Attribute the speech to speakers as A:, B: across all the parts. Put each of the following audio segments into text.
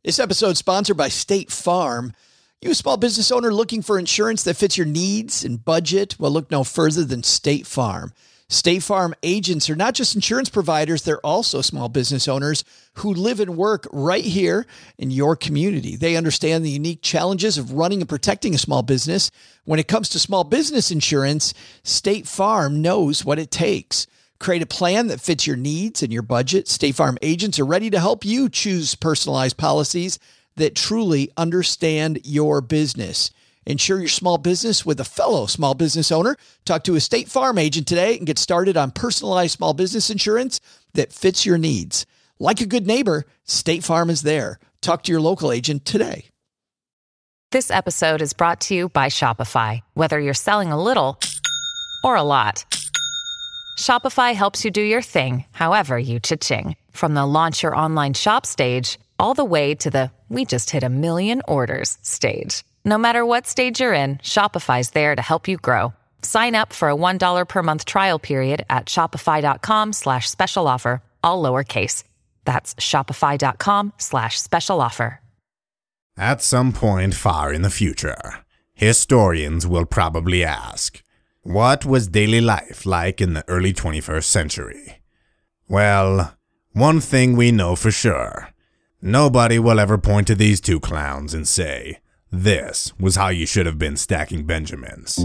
A: This episode is sponsored by State Farm. You a small business owner looking for insurance that fits your needs and budget? Well, look no further than State Farm. State Farm agents are not just insurance providers, they're also small business owners who live and work right here in your community. They understand the unique challenges of running and protecting a small business. When it comes to small business insurance, State Farm knows what it takes. Create a plan that fits your needs and your budget. State Farm agents are ready to help you choose personalized policies that truly understand your business. Insure your small business with a fellow small business owner. Talk to a State Farm agent today and get started on personalized small business insurance that fits your needs. Like a good neighbor, State Farm is there. Talk to your local agent today.
B: This episode is brought to you by Shopify. Whether you're selling a little or a lot, Shopify helps you do your thing, however you cha-ching. From the launch your online shop stage, all the way to the we just hit 1 million orders stage. No matter what stage you're in, Shopify's there to help you grow. Sign up for a $1 per month trial period at shopify.com/special offer, all lowercase. That's shopify.com/special offer.
C: At some point far in the future, historians will probably ask, what was daily life like in the early 21st century? Well, one thing we know for sure. Nobody will ever point to these two clowns and say, this was how you should have been stacking Benjamins.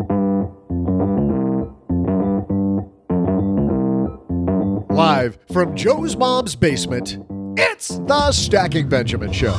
D: Live from Joe's mom's basement, it's the Stacking Benjamin Show.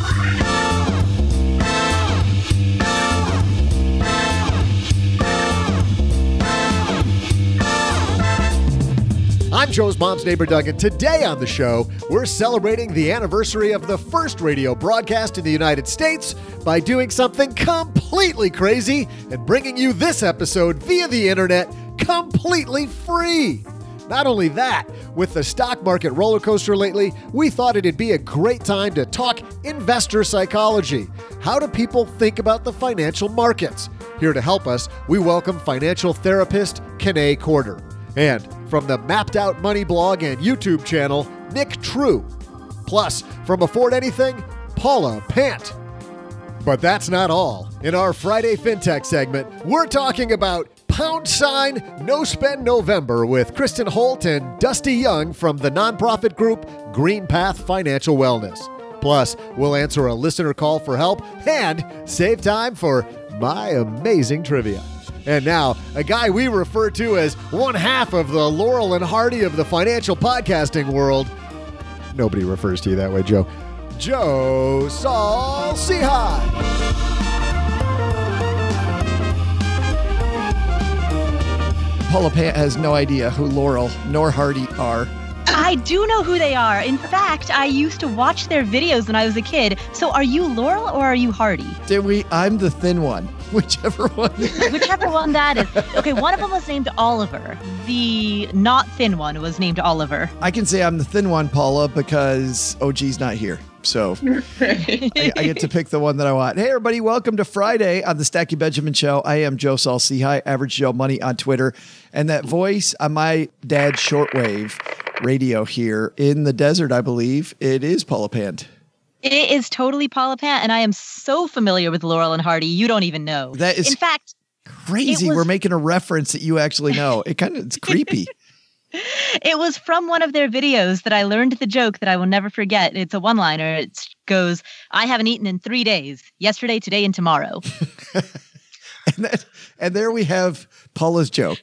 D: I'm Joe's mom's neighbor, Doug, and today on the show, we're celebrating the anniversary of the first radio broadcast in the United States by doing something completely crazy and bringing you this episode via the internet completely free. Not only that, with the stock market roller coaster lately, we thought it'd be a great time to talk investor psychology. How do people think about the financial markets? Here to help us, we welcome financial therapist Kanae Corder. And from the Mapped Out Money blog and YouTube channel, Nick True. Plus, from Afford Anything, Paula Pant. But that's not all. In our Friday FinTech segment, we're talking about # No Spend November with Kristen Holt and Dusty Young from the nonprofit group Green Path Financial Wellness. Plus, we'll answer a listener call for help and save time for my amazing trivia. And now, a guy we refer to as one half of the Laurel and Hardy of the financial podcasting world. Nobody refers to you that way, Joe. Joe Saul-Sehy.
A: Paula Pant has no idea who Laurel nor Hardy are.
E: I do know who they are. In fact, I used to watch their videos when I was a kid. So are you Laurel or are you Hardy?
A: I'm the thin one. Whichever one.
E: Whichever one that is. Okay, one of them was named Oliver. The not thin one was named Oliver.
A: I can say I'm the thin one, Paula, because OG's not here. So I get to pick the one that I want. Hey, everybody. Welcome to Friday on the Stacking Benjamin Show. I am Joe Saul-Sehy, Average Joe Money on Twitter. And that voice on my dad's shortwave radio here in the desert, I believe, it is Paula Pant.
E: It is totally Paula Pant, and I am so familiar with Laurel and Hardy, you don't even know.
A: That is, in fact, crazy. We're making a reference that you actually know. It's creepy.
E: It was from one of their videos that I learned the joke that I will never forget. It's a one-liner. It goes, I haven't eaten in 3 days. Yesterday, today, and tomorrow.
A: and there we have Paula's joke.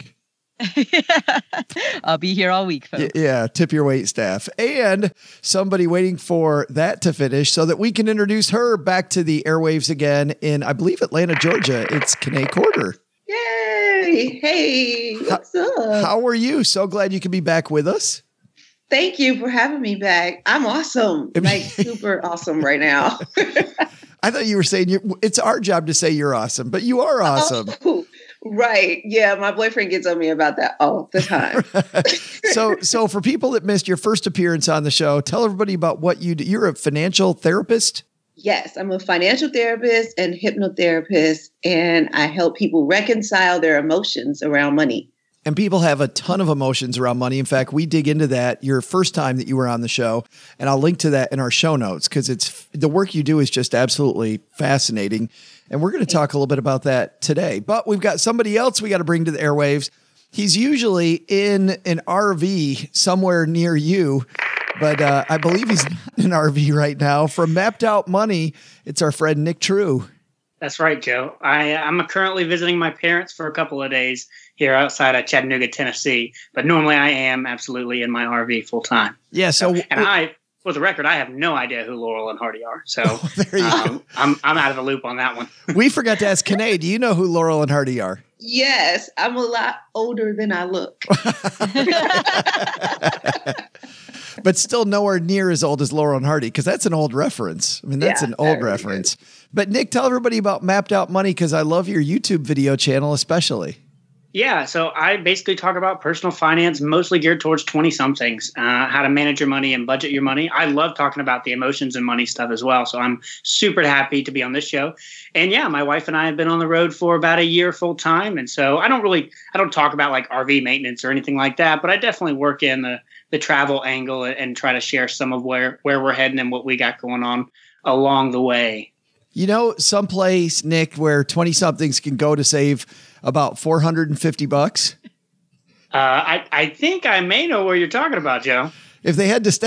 E: I'll be here all week, folks.
A: Yeah, tip your wait staff. And somebody waiting for that to finish so that we can introduce her back to the airwaves again in, I believe, Atlanta, Georgia. It's Kanae Corder.
F: Yay! Hey, what's up?
A: How are you? So glad you can be back with us.
F: Thank you for having me back. I'm awesome. Like super awesome right now.
A: I thought you were saying it's our job to say you're awesome, but you are awesome.
F: Oh, right. Yeah. My boyfriend gets on me about that all the time.
A: So for people that missed your first appearance on the show, tell everybody about what you do. You're a financial therapist?
F: Yes. I'm a financial therapist and hypnotherapist, and I help people reconcile their emotions around money.
A: And people have a ton of emotions around money. In fact, we dig into that your first time that you were on the show, and I'll link to that in our show notes because it's the work you do is just absolutely fascinating. And we're going to talk a little bit about that today. But we've got somebody else we got to bring to the airwaves. He's usually in an RV somewhere near you, but I believe he's in an RV right now. From Mapped Out Money, it's our friend Nick True.
G: That's right, Joe. I'm currently visiting my parents for a couple of days here outside of Chattanooga, Tennessee. But normally I am absolutely in my RV full time.
A: Yeah. So,
G: for the record, I have no idea who Laurel and Hardy are. So I'm out of the loop on that one.
A: We forgot to ask Kanae, do you know who Laurel and Hardy are?
F: Yes, I'm a lot older than I look.
A: But still nowhere near as old as Laurel and Hardy, because that's an old reference. I mean, that's an old reference. Good. But Nick, tell everybody about Mapped Out Money, because I love your YouTube video channel especially.
G: Yeah, so I basically talk about personal finance, mostly geared towards 20-somethings, how to manage your money and budget your money. I love talking about the emotions and money stuff as well, so I'm super happy to be on this show. And yeah, my wife and I have been on the road for about a year full time, and so I don't talk about like RV maintenance or anything like that, but I definitely work in the travel angle and try to share some of where we're heading and what we got going on along the way.
A: You know, someplace, Nick, where 20-somethings can go to save about $450?
G: I think I may know where you're talking about, Joe.
A: If they head to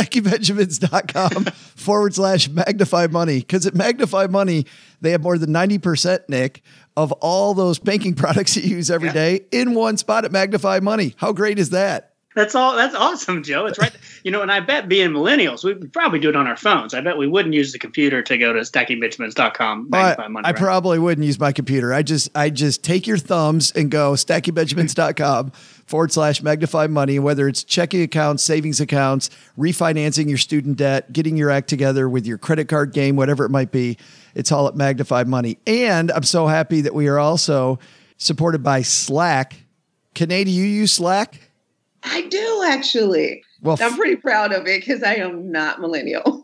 A: stackybenjamins.com/magnify money, because at Magnify Money, they have more than 90%, Nick, of all those banking products you use every day in one spot at Magnify Money. How great is that?
G: That's awesome, Joe. It's right. And I bet being millennials, we'd probably do it on our phones. I bet we wouldn't use the computer to go to stackybenjamins.com.
A: I probably wouldn't use my computer. I just take your thumbs and go stackybenjamins.com/magnify money, whether it's checking accounts, savings accounts, refinancing your student debt, getting your act together with your credit card game, whatever it might be. It's all at Magnify Money. And I'm so happy that we are also supported by Slack. Kanae, do you use Slack?
F: I do, actually. Well, I'm pretty proud of it because I am not millennial.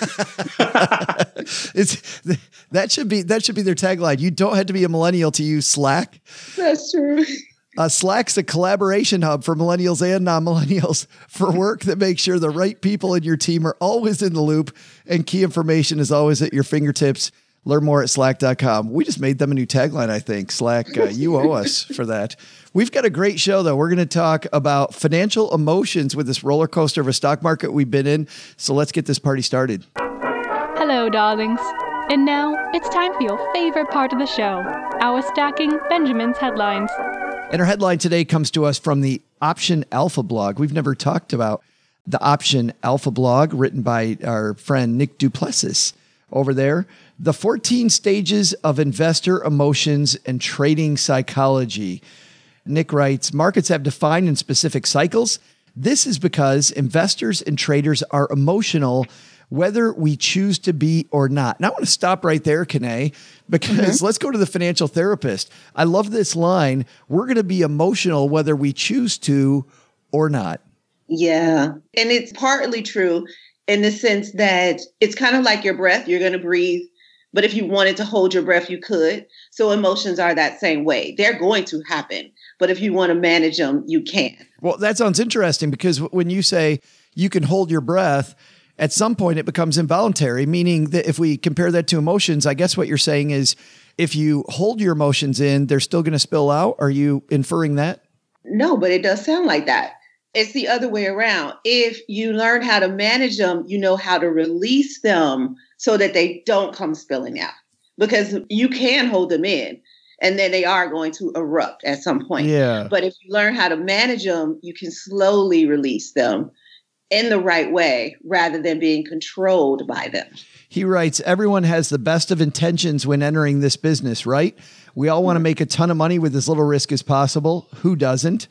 A: That should be their tagline. You don't have to be a millennial to use Slack.
F: That's true.
A: Slack's a collaboration hub for millennials and non-millennials for work that makes sure the right people in your team are always in the loop and key information is always at your fingertips. Learn more at slack.com. We just made them a new tagline, I think. Slack, you owe us for that. We've got a great show, though. We're going to talk about financial emotions with this roller coaster of a stock market we've been in. So let's get this party started.
H: Hello, darlings. And now it's time for your favorite part of the show, our Stacking Benjamins headlines.
A: And our headline today comes to us from the Option Alpha blog. We've never talked about the Option Alpha blog written by our friend Nick Duplessis over there. The 14 stages of investor emotions and trading psychology. Nick writes, markets have defined and specific cycles. This is because investors and traders are emotional, whether we choose to be or not. Now I want to stop right there, Kanae, because let's go to the financial therapist. I love this line. We're going to be emotional, whether we choose to or not.
F: Yeah. And it's partly true in the sense that it's kind of like your breath. You're going to breathe. But if you wanted to hold your breath, you could. So emotions are that same way. They're going to happen. But if you want to manage them, you can.
A: Well, that sounds interesting because when you say you can hold your breath, at some point it becomes involuntary, meaning that if we compare that to emotions, I guess what you're saying is if you hold your emotions in, they're still going to spill out. Are you inferring that?
F: No, but it does sound like that. It's the other way around. If you learn how to manage them, you know how to release them so that they don't come spilling out, because you can hold them in and then they are going to erupt at some point.
A: Yeah.
F: But if you learn how to manage them, you can slowly release them in the right way rather than being controlled by them.
A: He writes, everyone has the best of intentions when entering this business, right? We all want to make a ton of money with as little risk as possible. Who doesn't?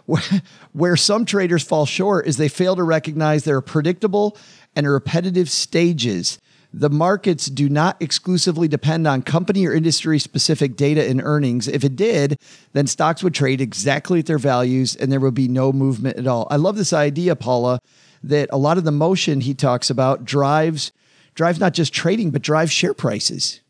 A: Where some traders fall short is they fail to recognize there are predictable and repetitive stages. The markets do not exclusively depend on company or industry-specific data and earnings. If it did, then stocks would trade exactly at their values and there would be no movement at all. I love this idea, Paula, that a lot of the motion he talks about drives not just trading, but drives share prices.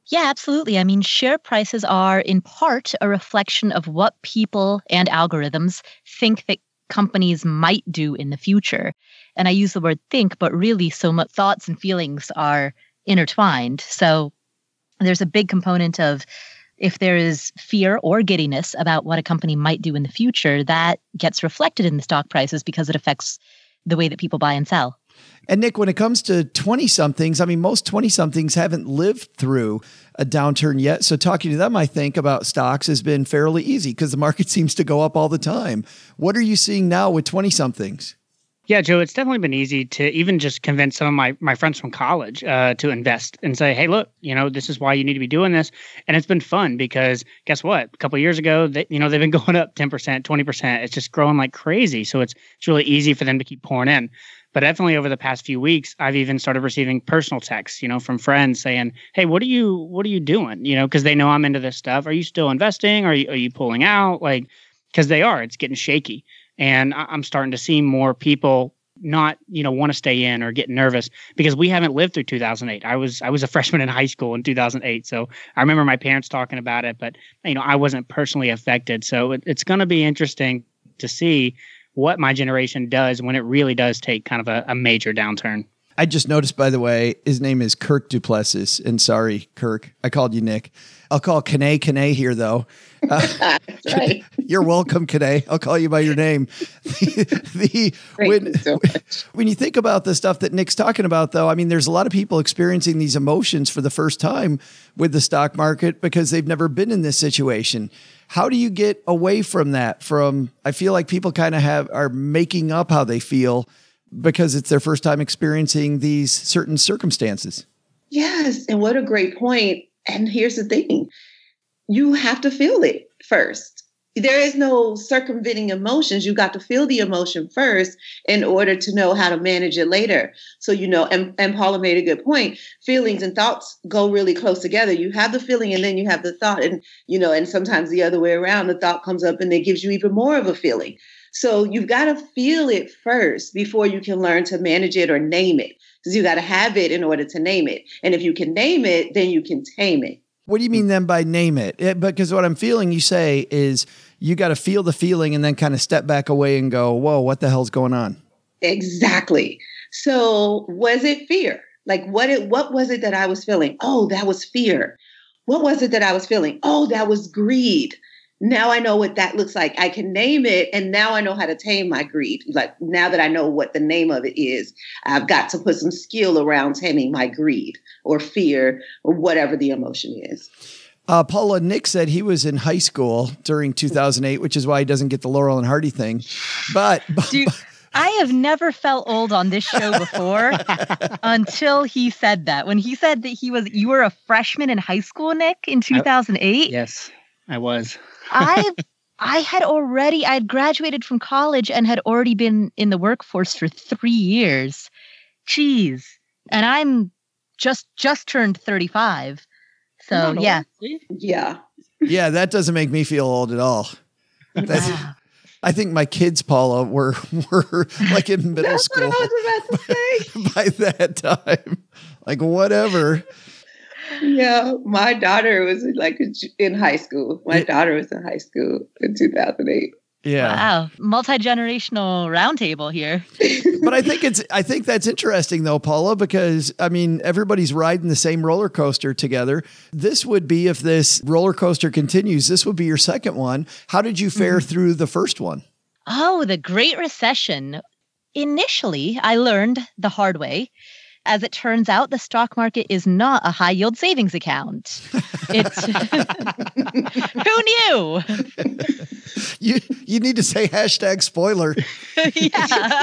E: Yeah, absolutely. I mean, share prices are in part a reflection of what people and algorithms think that companies might do in the future. And I use the word think, but really so much thoughts and feelings are intertwined. So there's a big component of if there is fear or giddiness about what a company might do in the future, that gets reflected in the stock prices because it affects the way that people buy and sell.
A: And Nick, when it comes to 20-somethings, I mean, most 20-somethings haven't lived through a downturn yet. So talking to them, I think, about stocks has been fairly easy because the market seems to go up all the time. What are you seeing now with 20-somethings?
G: Yeah, Joe, it's definitely been easy to even just convince some of my friends from college to invest and say, hey, look, this is why you need to be doing this. And it's been fun because guess what? A couple of years ago, they've been going up 10%, 20%. It's just growing like crazy. So it's really easy for them to keep pouring in. But definitely over the past few weeks, I've even started receiving personal texts, from friends saying, hey, what are you doing? Because they know I'm into this stuff. Are you still investing? Are you pulling out? Because it's getting shaky. And I'm starting to see more people not, want to stay in or get nervous because we haven't lived through 2008. I was a freshman in high school in 2008. So I remember my parents talking about it, but, I wasn't personally affected. So it's going to be interesting to see what my generation does when it really does take kind of a major downturn.
A: I just noticed, by the way, his name is Kirk Duplessis. And sorry, Kirk, I called you Nick. I'll call Kane here, though.
F: That's right.
A: You're welcome, Kane. I'll call you by your name. When you think about the stuff that Nick's talking about, though, I mean, there's a lot of people experiencing these emotions for the first time with the stock market because they've never been in this situation. How do you get away from that? I feel like people kind of are making up how they feel because it's their first time experiencing these certain circumstances.
F: Yes. And what a great point. And here's the thing. You have to feel it first. There is no circumventing emotions. You got to feel the emotion first in order to know how to manage it later. So, and Paula made a good point. Feelings and thoughts go really close together. You have the feeling and then you have the thought. And, and sometimes the other way around, the thought comes up and it gives you even more of a feeling. So you've got to feel it first before you can learn to manage it or name it. Because you got to have it in order to name it. And if you can name it, then you can tame it.
A: What do you mean then by name it? Because what I'm feeling you say is you got to feel the feeling and then kind of step back away and go, whoa, what the hell's going on?
F: Exactly. So was it fear? Like what was it that I was feeling? Oh, that was fear. What was it that I was feeling? Oh, that was greed. Now I know what that looks like. I can name it. And now I know how to tame my greed. Like now that I know what the name of it is, I've got to put some skill around taming my greed or fear or whatever the emotion is.
A: Paula, Nick said he was in high school during 2008, which is why he doesn't get the Laurel and Hardy thing. But
E: Dude, I have never felt old on this show before until he said that. When he said that you were a freshman in high school, Nick, in 2008.
G: Yes, I was.
E: I had graduated from college and had already been in the workforce for 3 years. Jeez. And I'm just turned 35. So yeah.
F: Yeah.
A: Yeah, that doesn't make me feel old at all.
E: Wow.
A: I think my kids, Paula, were like in middle school.
F: That's what I was about to say.
A: By that time. Like whatever.
F: Yeah, my daughter was in high school. My daughter was in high school in 2008.
A: Yeah.
E: Wow. Multi-generational roundtable here.
A: But I think that's interesting though, Paula, because I mean, everybody's riding the same roller coaster together. This would be, if this roller coaster continues, this would be your second one. How did you fare through the first one?
E: Oh, the Great Recession. Initially, I learned the hard way. As it turns out, the stock market is not a high yield savings account. It's who knew?
A: You need to say #spoiler.
E: Yeah.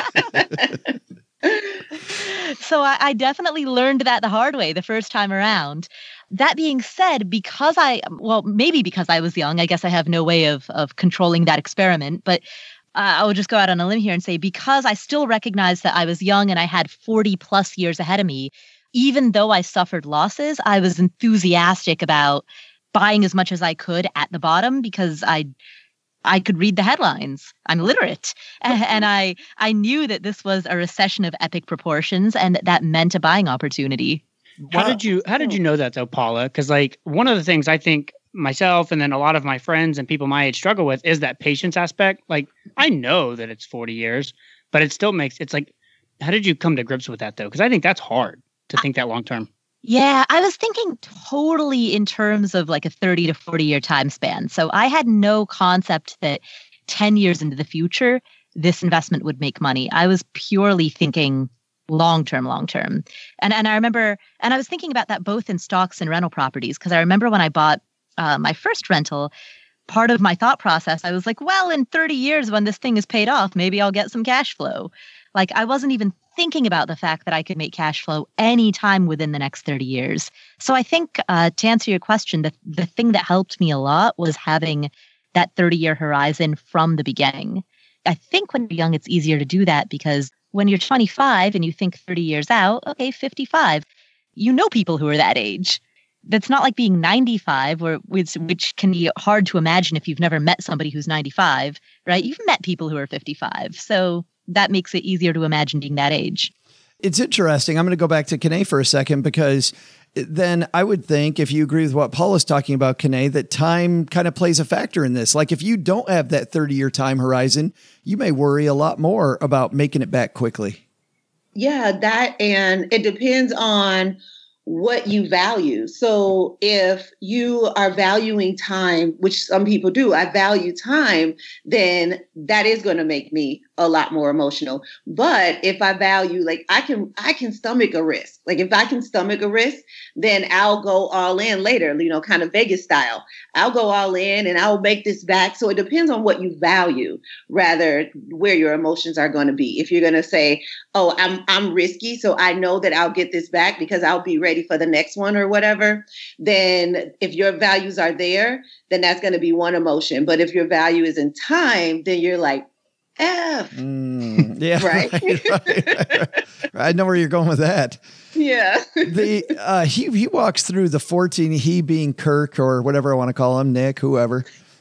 E: So I definitely learned that the hard way the first time around. That being said, maybe because I was young, I guess I have no way of controlling that experiment, but I will just go out on a limb here and say, because I still recognize that I was young and I had 40 plus years ahead of me, even though I suffered losses, I was enthusiastic about buying as much as I could at the bottom because I could read the headlines. I'm literate. And I knew that this was a recession of epic proportions and that meant a buying opportunity.
G: How did you know that though, Paula? Because like one of the things I think myself and then a lot of my friends and people my age struggle with is that patience aspect. Like I know that it's 40 years, but it still it's like, how did you come to grips with that though? Because I think that's hard to think that long term.
E: Yeah, I was thinking totally in terms of like a 30 to 40 year time span. So I had no concept that 10 years into the future, this investment would make money. I was purely thinking long term. And I remember, and I was thinking about that both in stocks and rental properties, because I remember when I bought my first rental, part of my thought process, I was like, well, in 30 years when this thing is paid off, maybe I'll get some cash flow. Like I wasn't even thinking about the fact that I could make cash flow anytime within the next 30 years. So I think to answer your question, the thing that helped me a lot was having that 30-year horizon from the beginning. I think when you're young, it's easier to do that because when you're 25 and you think 30 years out, okay, 55, you know people who are that age. That's not like being 95, which can be hard to imagine if you've never met somebody who's 95, right? You've met people who are 55. So that makes it easier to imagine being that age.
A: It's interesting. I'm going to go back to Kene for a second, because then I would think, if you agree with what Paul is talking about, Kene, that time kind of plays a factor in this. Like if you don't have that 30-year time horizon, you may worry a lot more about making it back quickly.
F: Yeah, that, and it depends on what you value. So if you are valuing time, which some people do, I value time, then that is going to make me a lot more emotional. But if I value, like I can stomach a risk. Like if I can stomach a risk, then I'll go all in later, kind of Vegas style. I'll go all in and I'll make this back. So it depends on what you value, rather where your emotions are going to be. If you're going to say, oh, I'm risky, so I know that I'll get this back because I'll be ready for the next one or whatever, then if your values are there, then that's going to be one emotion. But if your value is in time, then you're like, F.
A: Yeah.
F: Right.
A: Right. I know where you're going with that.
F: Yeah.
A: He walks through the 14, he being Kirk or whatever I want to call him, Nick, whoever.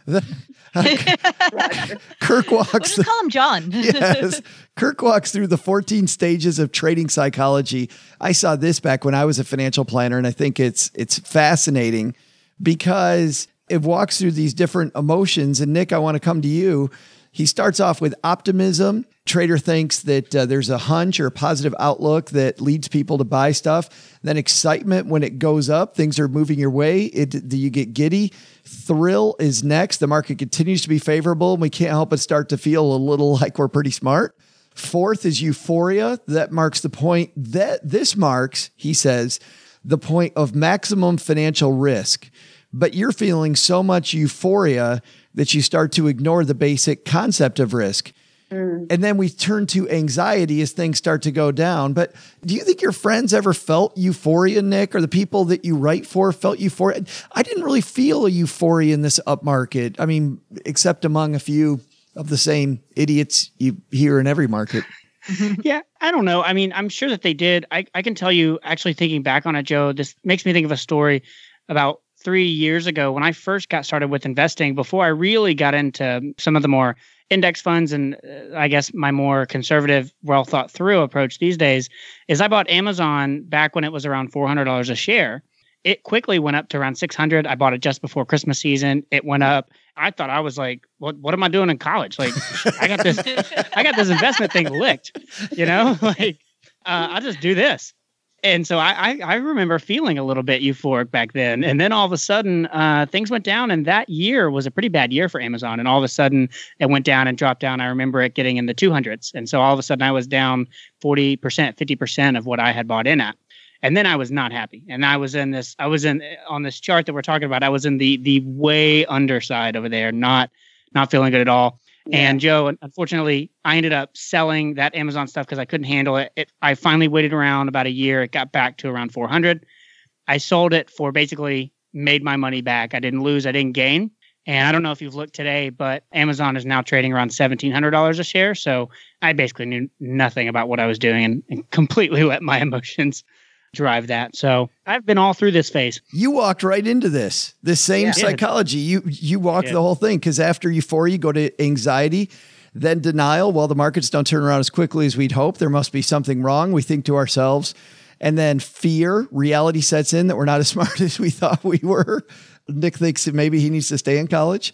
A: Kirk walks.
E: We'll just call him John.
A: Yes. Kirk walks through the 14 stages of trading psychology. I saw this back when I was a financial planner, and I think it's fascinating because it walks through these different emotions. And Nick, I want to come to you. He starts off with optimism. Trader thinks that there's a hunch or a positive outlook that leads people to buy stuff. Then excitement when it goes up, things are moving your way. You get giddy. Thrill is next. The market continues to be favorable, and we can't help but start to feel a little like we're pretty smart. Fourth is euphoria. That marks the point this marks, he says, the point of maximum financial risk. But you're feeling so much euphoria that you start to ignore the basic concept of risk. And then we turn to anxiety as things start to go down. But do you think your friends ever felt euphoria, Nick, or the people that you write for felt euphoria? I didn't really feel a euphoria in this up market. I mean, except among a few of the same idiots you hear in every market.
G: Yeah, I don't know. I mean, I'm sure that they did. I can tell you, actually thinking back on it, Joe, this makes me think of a story about 3 years ago when I first got started with investing, before I really got into some of the more index funds and I guess my more conservative, well thought through approach these days, is I bought Amazon back when it was around $400 a share. It quickly went up to around $600. I bought it just before Christmas season. It went up. I thought I was like, what am I doing in college? Like, I got this investment thing licked, I'll just do this. And so I remember feeling a little bit euphoric back then. And then all of a sudden, things went down. And that year was a pretty bad year for Amazon. And all of a sudden, it went down and dropped down. I remember it getting in the 200s. And so all of a sudden, I was down 40%, 50% of what I had bought in at. And then I was not happy. And on this chart that we're talking about, I was in the way underside over there, not feeling good at all. Yeah. And Joe, unfortunately, I ended up selling that Amazon stuff because I couldn't handle it. I finally waited around about a year. It got back to around 400. I sold it for basically made my money back. I didn't lose. I didn't gain. And I don't know if you've looked today, but Amazon is now trading around $1,700 a share. So I basically knew nothing about what I was doing and completely let my emotions drive that. So I've been all through this phase.
A: You walked right into this same psychology. You walked the whole thing, because after euphoria, you go to anxiety, then denial. Well, the markets don't turn around as quickly as we'd hope. There must be something wrong. We think to ourselves. And then fear, reality sets in that we're not as smart as we thought we were. Nick thinks that maybe he needs to stay in college.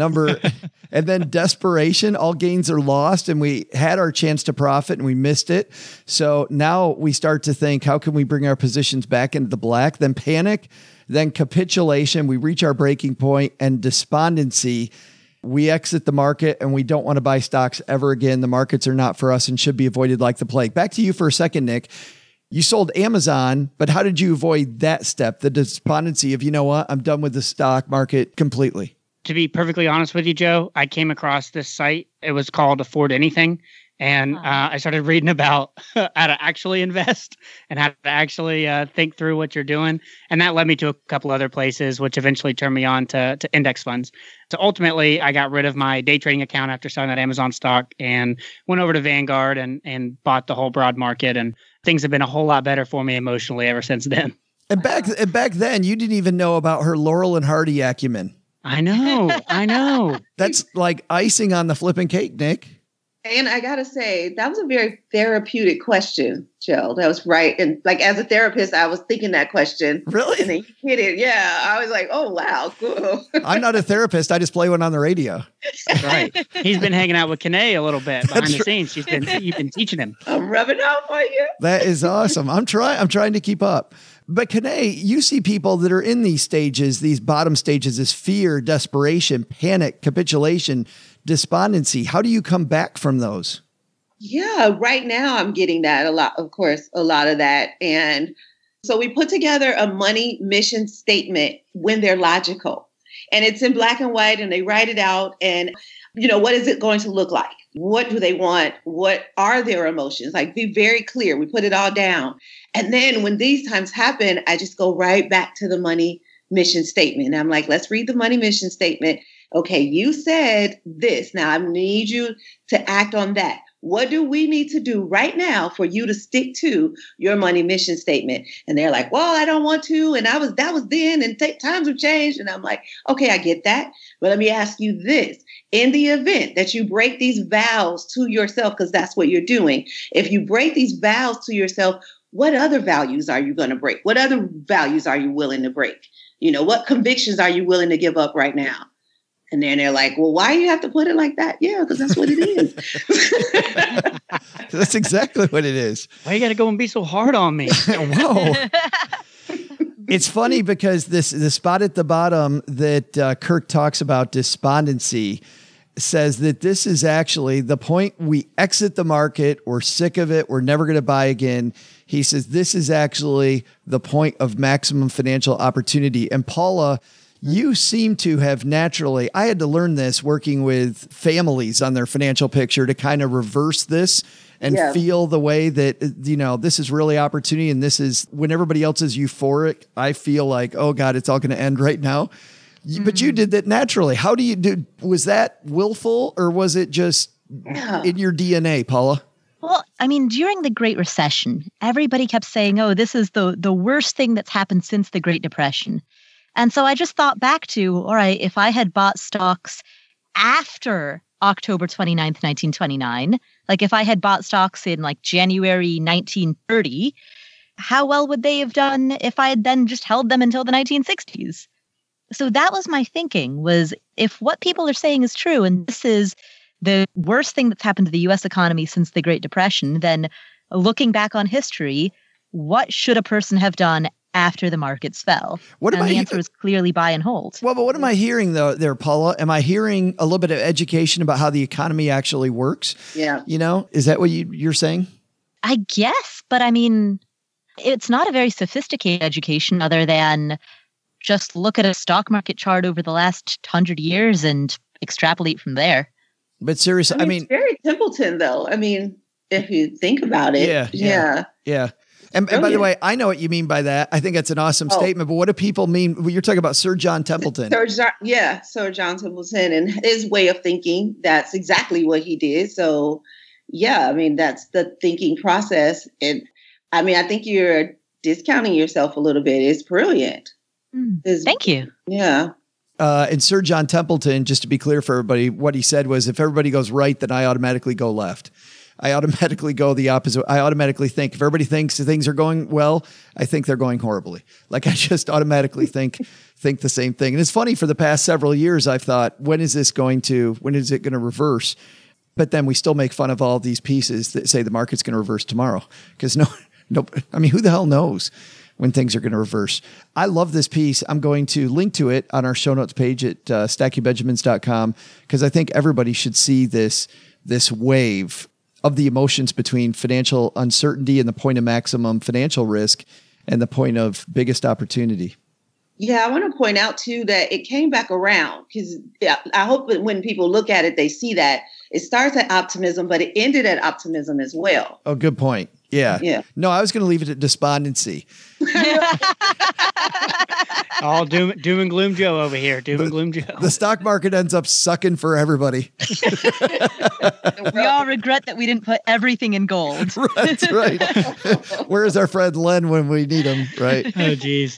A: And then desperation, all gains are lost, and we had our chance to profit and we missed it. So now we start to think, how can we bring our positions back into the black? Then panic, then capitulation, we reach our breaking point, and despondency. We exit the market and we don't want to buy stocks ever again. The markets are not for us and should be avoided like the plague. Back to you for a second, Nick. You sold Amazon, but how did you avoid that step, the despondency of, you know what, I'm done with the stock market completely?
G: To be perfectly honest with you, Joe, I came across this site. It was called Afford Anything. And I started reading about how to actually invest and how to actually think through what you're doing. And that led me to a couple other places, which eventually turned me on to index funds. So ultimately, I got rid of my day trading account after selling that Amazon stock and went over to Vanguard and bought the whole broad market. And things have been a whole lot better for me emotionally ever since then.
A: And back then, you didn't even know about her Laurel and Hardy acumen.
G: I know.
A: That's like icing on the flipping cake, Nick.
F: And I got to say, that was a very therapeutic question, Joe. That was right. And like, as a therapist, I was thinking that question.
A: Really?
F: And then you hit it. Yeah. I was like, oh, wow. Cool.
A: I'm not a therapist. I just play one on the radio.
G: Right. He's been hanging out with Kanae a little bit behind the scenes. You've been teaching him.
F: I'm rubbing off on you.
A: That is awesome. I'm trying to keep up. But Kanae, you see people that are in these stages, these bottom stages, is fear, desperation, panic, capitulation, despondency. How do you come back from those?
F: Yeah, right now I'm getting that a lot, of course, a lot of that. And so we put together a money mission statement when they're logical. And it's in black and white and they write it out. And, what is it going to look like? What do they want? What are their emotions? Like, be very clear. We put it all down. And then when these times happen, I just go right back to the money mission statement. And I'm like, let's read the money mission statement. Okay, you said this. Now I need you to act on that. What do we need to do right now for you to stick to your money mission statement? And they're like, well, I don't want to. And that was then, and times have changed. And I'm like, okay, I get that. But let me ask you this. In the event that you break these vows to yourself, because that's what you're doing. If you break these vows to yourself, what other values are you going to break? What other values are you willing to break? What convictions are you willing to give up right now? And then they're like, well, why do you have to put it like that? Yeah, because that's what it is.
A: That's exactly what it is.
G: Why you got to go and be so hard on me?
A: Whoa. It's funny because the spot at the bottom that Kirk talks about, despondency, says that this is actually the point we exit the market. We're sick of it. We're never going to buy again. He says this is actually the point of maximum financial opportunity. And Paula, you seem to have naturally, I had to learn this working with families on their financial picture to kind of reverse this and feel the way that, this is really opportunity. And this is when everybody else is euphoric. I feel like, oh God, it's all going to end right now. Mm-hmm. But you did that naturally. How do you do? Was that willful or was it just in your DNA, Paula?
E: Well, I mean, during the Great Recession, everybody kept saying, oh, this is the worst thing that's happened since the Great Depression. And so I just thought back to, all right, if I had bought stocks after October 29th, 1929, like if I had bought stocks in like January 1930, how well would they have done if I had then just held them until the 1960s? So that was my thinking, was if what people are saying is true, and this is the worst thing that's happened to the U.S. economy since the Great Depression, then looking back on history, what should a person have done after the markets fell? And the answer is clearly buy and hold.
A: Well, but what am I hearing though there, Paula? Am I hearing a little bit of education about how the economy actually works?
F: Yeah.
A: Is that what you're saying?
E: I guess, but I mean, it's not a very sophisticated education other than just look at a stock market chart over the last 100 years and extrapolate from there.
A: But seriously, I mean
F: it's very Templeton though. I mean, if you think about it.
A: Yeah. And by the way, I know what you mean by that. I think that's an awesome statement. But what do people mean? Well, you're talking about Sir John Templeton.
F: Sir John Templeton and his way of thinking. That's exactly what he did. So, yeah, I mean, that's the thinking process. And I mean, I think you're discounting yourself a little bit. It's brilliant.
E: Thank you.
F: Yeah.
A: And Sir John Templeton, just to be clear for everybody, what he said was, if everybody goes right, then I automatically go left. I automatically go the opposite. I automatically think if everybody thinks things are going well, I think they're going horribly. Like I just automatically think the same thing. And it's funny, for the past several years, I've thought, when is it going to reverse? But then we still make fun of all these pieces that say the market's going to reverse tomorrow. Because I mean, who the hell knows when things are going to reverse? I love this piece. I'm going to link to it on our show notes page at stackingbenjamins.com, because I think everybody should see this wave of the emotions between financial uncertainty and the point of maximum financial risk and the point of biggest opportunity.
F: Yeah, I want to point out, too, that it came back around, because I hope that when people look at it, they see that it starts at optimism, but it ended at optimism as well.
A: Oh, good point. Yeah. No, I was going to leave it at despondency.
G: All doom and gloom Joe over here. Doom and gloom Joe.
A: The stock market ends up sucking for everybody.
E: We all regret that we didn't put everything in gold.
A: That's right. Where's our friend Len when we need him, right?
G: Oh, geez.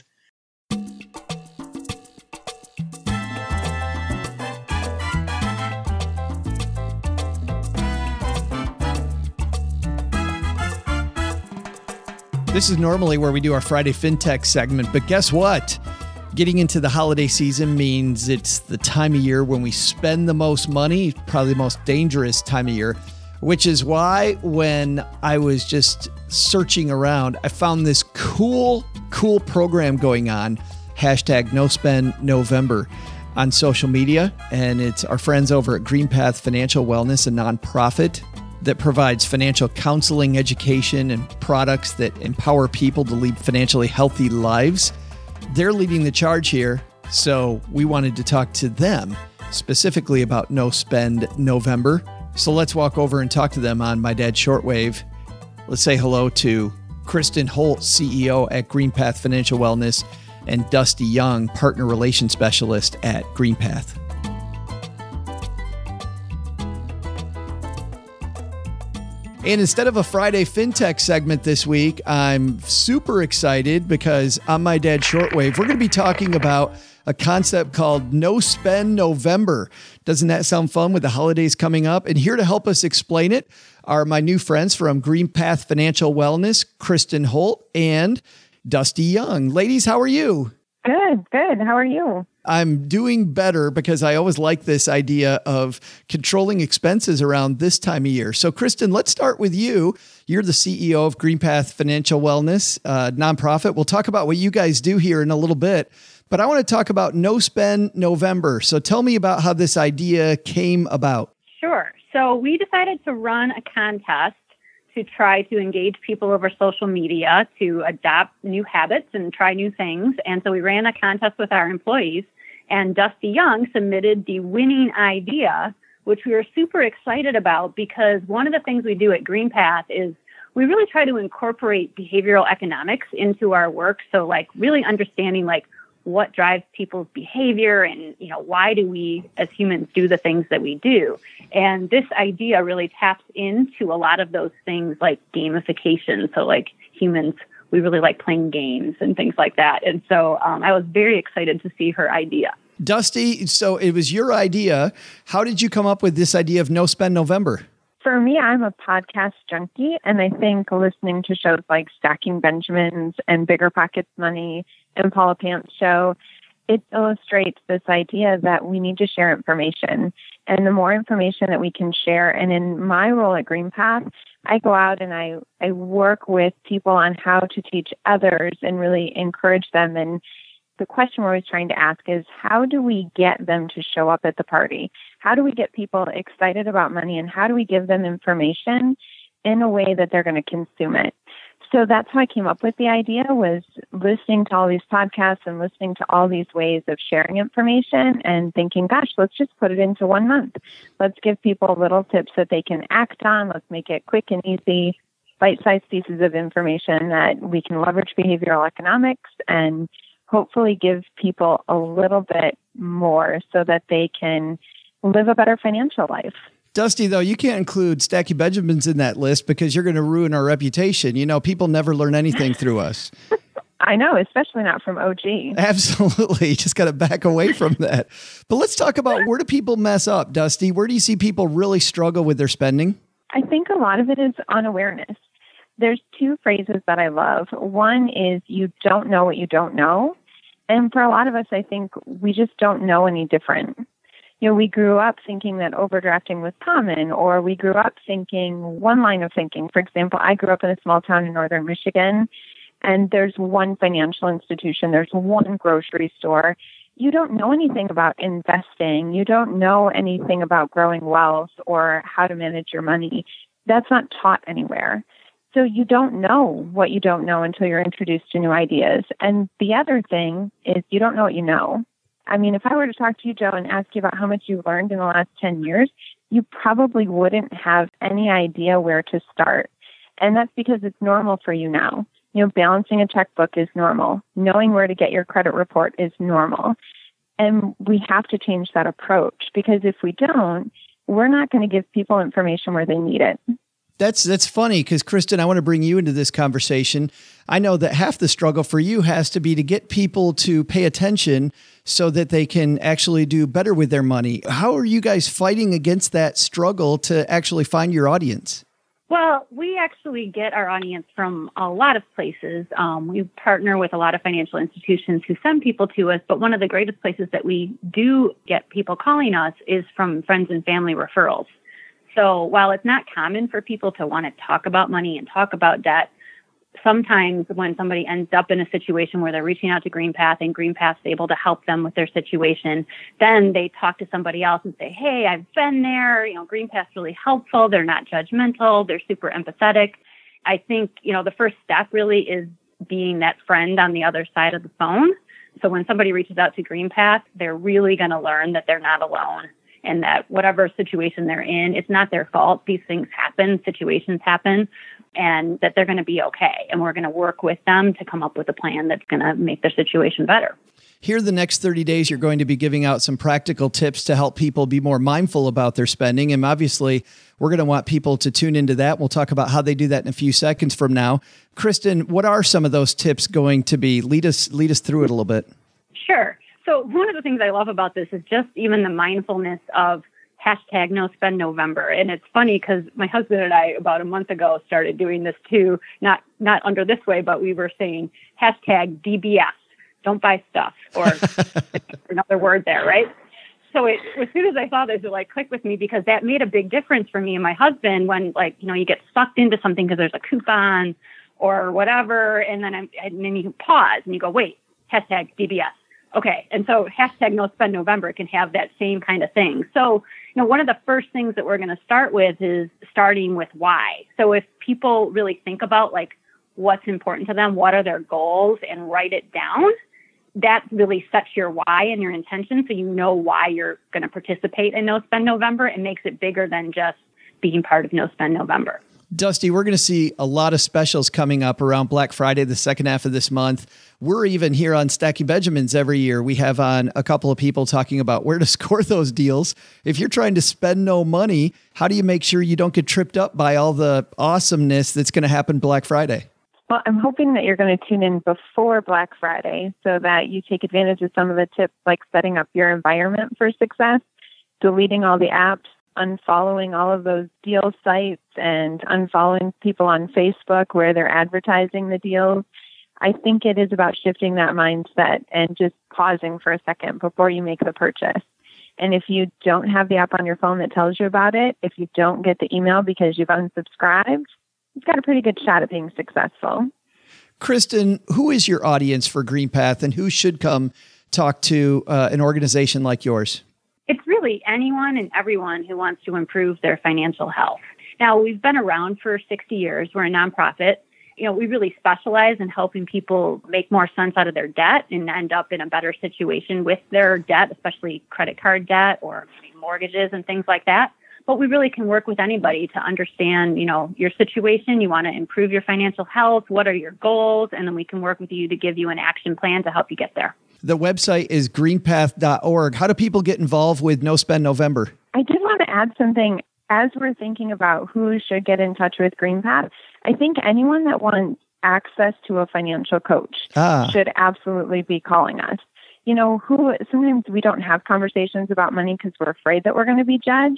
A: This is normally where we do our Friday FinTech segment, but guess what? Getting into the holiday season means it's the time of year when we spend the most money, probably the most dangerous time of year, which is why when I was just searching around, I found this cool program going on, #NoSpendNovember on social media. And it's our friends over at GreenPath Financial Wellness, a nonprofit that provides financial counseling, education, and products that empower people to lead financially healthy lives. They're leading the charge here, so we wanted to talk to them specifically about No Spend November. So let's walk over and talk to them on My Dad's Shortwave. Let's say hello to Kristen Holt, CEO at GreenPath Financial Wellness, and Dusty Young, Partner Relations Specialist at GreenPath. And instead of a Friday FinTech segment this week, I'm super excited because on My Dad's Shortwave, we're going to be talking about a concept called No Spend November. Doesn't that sound fun with the holidays coming up? And here to help us explain it are my new friends from GreenPath Financial Wellness, Kristen Holt and Dusty Young. Ladies, how are you?
I: Good. How are you?
A: I'm doing better because I always like this idea of controlling expenses around this time of year. So, Kristen, let's start with you. You're the CEO of GreenPath Financial Wellness, nonprofit. We'll talk about what you guys do here in a little bit, but I want to talk about No Spend November. So tell me about how this idea came about.
I: Sure. So we decided to run a contest to try to engage people over social media to adopt new habits and try new things. And so we ran a contest with our employees, and Dusty Young submitted the winning idea, which we were super excited about because one of the things we do at GreenPath is we really try to incorporate behavioral economics into our work. So like really understanding like what drives people's behavior and, you know, why do we as humans do the things that we do? And this idea really taps into a lot of those things like gamification. So like humans, we really like playing games and things like that. And so I was very excited to see her idea.
A: Dusty, so it was your idea. How did you come up with this idea of No Spend November?
J: For me, I'm a podcast junkie, and I think listening to shows like Stacking Benjamins and Bigger Pockets Money and Paula Pant's show, it illustrates this idea that we need to share information. And the more information that we can share, and in my role at GreenPath, I go out and I work with people on how to teach others and really encourage them. And the question we're always trying to ask is, how do we get them to show up at the party? How do we get people excited about money, and how do we give them information in a way that they're going to consume it? So that's how I came up with the idea, was listening to all these podcasts and listening to all these ways of sharing information and thinking, gosh, let's just put it into 1 month. Let's give people little tips that they can act on. Let's make it quick and easy, bite-sized pieces of information that we can leverage behavioral economics and hopefully give people a little bit more so that they can live a better financial life.
A: Dusty, though, you can't include Stacking Benjamins in that list because you're going to ruin our reputation. You know, people never learn anything through us.
J: I know, especially not from OG.
A: Absolutely. You just got to back away from that. But let's talk about, where do people mess up, Dusty? Where do you see people really struggle with their spending?
J: I think a lot of it is unawareness. There's two phrases that I love. One is you don't know what you don't know. And for a lot of us, I think we just don't know any different. You know, we grew up thinking that overdrafting was common, or we grew up thinking one line of thinking. For example, I grew up in a small town in northern Michigan, and there's one financial institution, there's one grocery store. You don't know anything about investing. You don't know anything about growing wealth or how to manage your money. That's not taught anywhere. So you don't know what you don't know until you're introduced to new ideas. And the other thing is you don't know what you know. I mean, if I were to talk to you, Joe, and ask you about how much you've learned in the last 10 years, you probably wouldn't have any idea where to start. And that's because it's normal for you now. You know, balancing a checkbook is normal. Knowing where to get your credit report is normal. And we have to change that approach, because if we don't, we're not going to give people information where they need it.
A: That's funny, because Kristen, I want to bring you into this conversation. I know that half the struggle for you has to be to get people to pay attention so that they can actually do better with their money. How are you guys fighting against that struggle to actually find your audience?
I: Well, we actually get our audience from a lot of places. We partner with a lot of financial institutions who send people to us, but one of the greatest places that we do get people calling us is from friends and family referrals. So while it's not common for people to want to talk about money and talk about debt, sometimes when somebody ends up in a situation where they're reaching out to GreenPath and GreenPath's able to help them with their situation, then they talk to somebody else and say, hey, I've been there. You know, GreenPath's really helpful. They're not judgmental. They're super empathetic. I think, you know, the first step really is being that friend on the other side of the phone. So when somebody reaches out to GreenPath, they're really going to learn that they're not alone, and that whatever situation they're in, it's not their fault. These things happen, situations happen, and that they're going to be okay. And we're going to work with them to come up with a plan that's going to make their situation better.
A: Here, the next 30 days, you're going to be giving out some practical tips to help people be more mindful about their spending. And obviously, we're going to want people to tune into that. We'll talk about how they do that in a few seconds from now. Kristen, what are some of those tips going to be? Lead us through it a little bit.
I: Sure. So one of the things I love about this is just even the mindfulness of hashtag No Spend November. And it's funny because my husband and I about a month ago started doing this too, not under this way, but we were saying hashtag DBS, don't buy stuff, or another word there, right? So as soon as I saw this, it like clicked with me, because that made a big difference for me and my husband when, like, you know, you get sucked into something because there's a coupon or whatever, and then you pause and you go, wait, hashtag DBS. Okay. And so hashtag No Spend November can have that same kind of thing. So, you know, one of the first things that we're going to start with is starting with why. So if people really think about like what's important to them, what are their goals, and write it down, that really sets your why and your intention. So you know why you're going to participate in No Spend November, and makes it bigger than just being part of No Spend November.
A: Dusty, we're going to see a lot of specials coming up around Black Friday, the second half of this month. We're even here on Stacking Benjamins every year. We have on a couple of people talking about where to score those deals. If you're trying to spend no money, how do you make sure you don't get tripped up by all the awesomeness that's going to happen Black Friday?
J: Well, I'm hoping that you're going to tune in before Black Friday so that you take advantage of some of the tips, like setting up your environment for success, deleting all the apps, unfollowing all of those deal sites, and unfollowing people on Facebook where they're advertising the deals. I think it is about shifting that mindset and just pausing for a second before you make the purchase. And if you don't have the app on your phone that tells you about it, if you don't get the email because you've unsubscribed, you've got a pretty good shot at being successful.
A: Kristen, who is your audience for GreenPath, and who should come talk to an organization like yours?
I: It's really anyone and everyone who wants to improve their financial health. Now, we've been around for 60 years. We're a nonprofit. You know, we really specialize in helping people make more sense out of their debt and end up in a better situation with their debt, especially credit card debt or mortgages and things like that. But we really can work with anybody to understand, you know, your situation. You want to improve your financial health. What are your goals? And then we can work with you to give you an action plan to help you get there.
A: The website is greenpath.org. How do people get involved with No Spend November?
J: I did want to add something. As we're thinking about who should get in touch with GreenPath, I think anyone that wants access to a financial coach should absolutely be calling us. You know, sometimes we don't have conversations about money because we're afraid that we're going to be judged.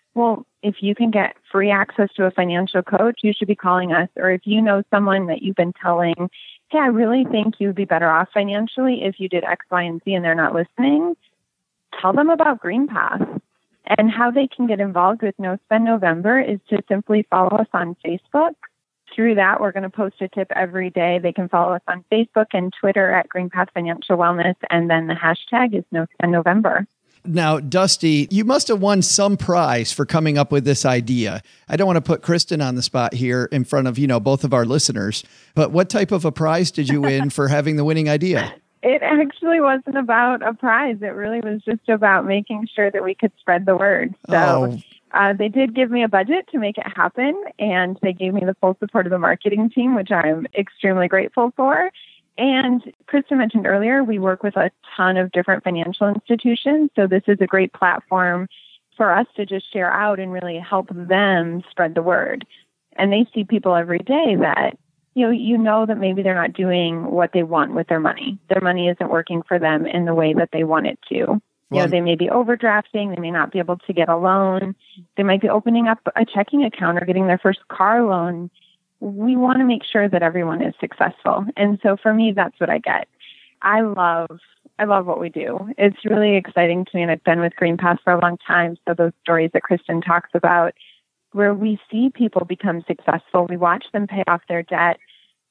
J: Well, if you can get free access to a financial coach, you should be calling us. Or if you know someone that you've been telling, hey, I really think you'd be better off financially if you did X, Y, and Z, and they're not listening, tell them about GreenPath. And how they can get involved with No Spend November is to simply follow us on Facebook. Through that, we're going to post a tip every day. They can follow us on Facebook and Twitter at GreenPath Financial Wellness, and then the hashtag is No Spend November.
A: Now, Dusty, you must have won some prize for coming up with this idea. I don't want to put Kristen on the spot here in front of, both of our listeners, but what type of a prize did you win for having the winning idea?
J: It actually wasn't about a prize. It really was just about making sure that we could spread the word. So they did give me a budget to make it happen, and they gave me the full support of the marketing team, which I'm extremely grateful for. And Kristen mentioned earlier, we work with a ton of different financial institutions. So this is a great platform for us to just share out and really help them spread the word. And they see people every day that, you know that maybe they're not doing what they want with their money. Their money isn't working for them in the way that they want it to. They may be overdrafting. They may not be able to get a loan. They might be opening up a checking account or getting their first car loan. We want to make sure that everyone is successful. And so for me, that's what I get. I love what we do. It's really exciting to me. And I've been with GreenPath for a long time. So those stories that Kristen talks about, where we see people become successful, we watch them pay off their debt.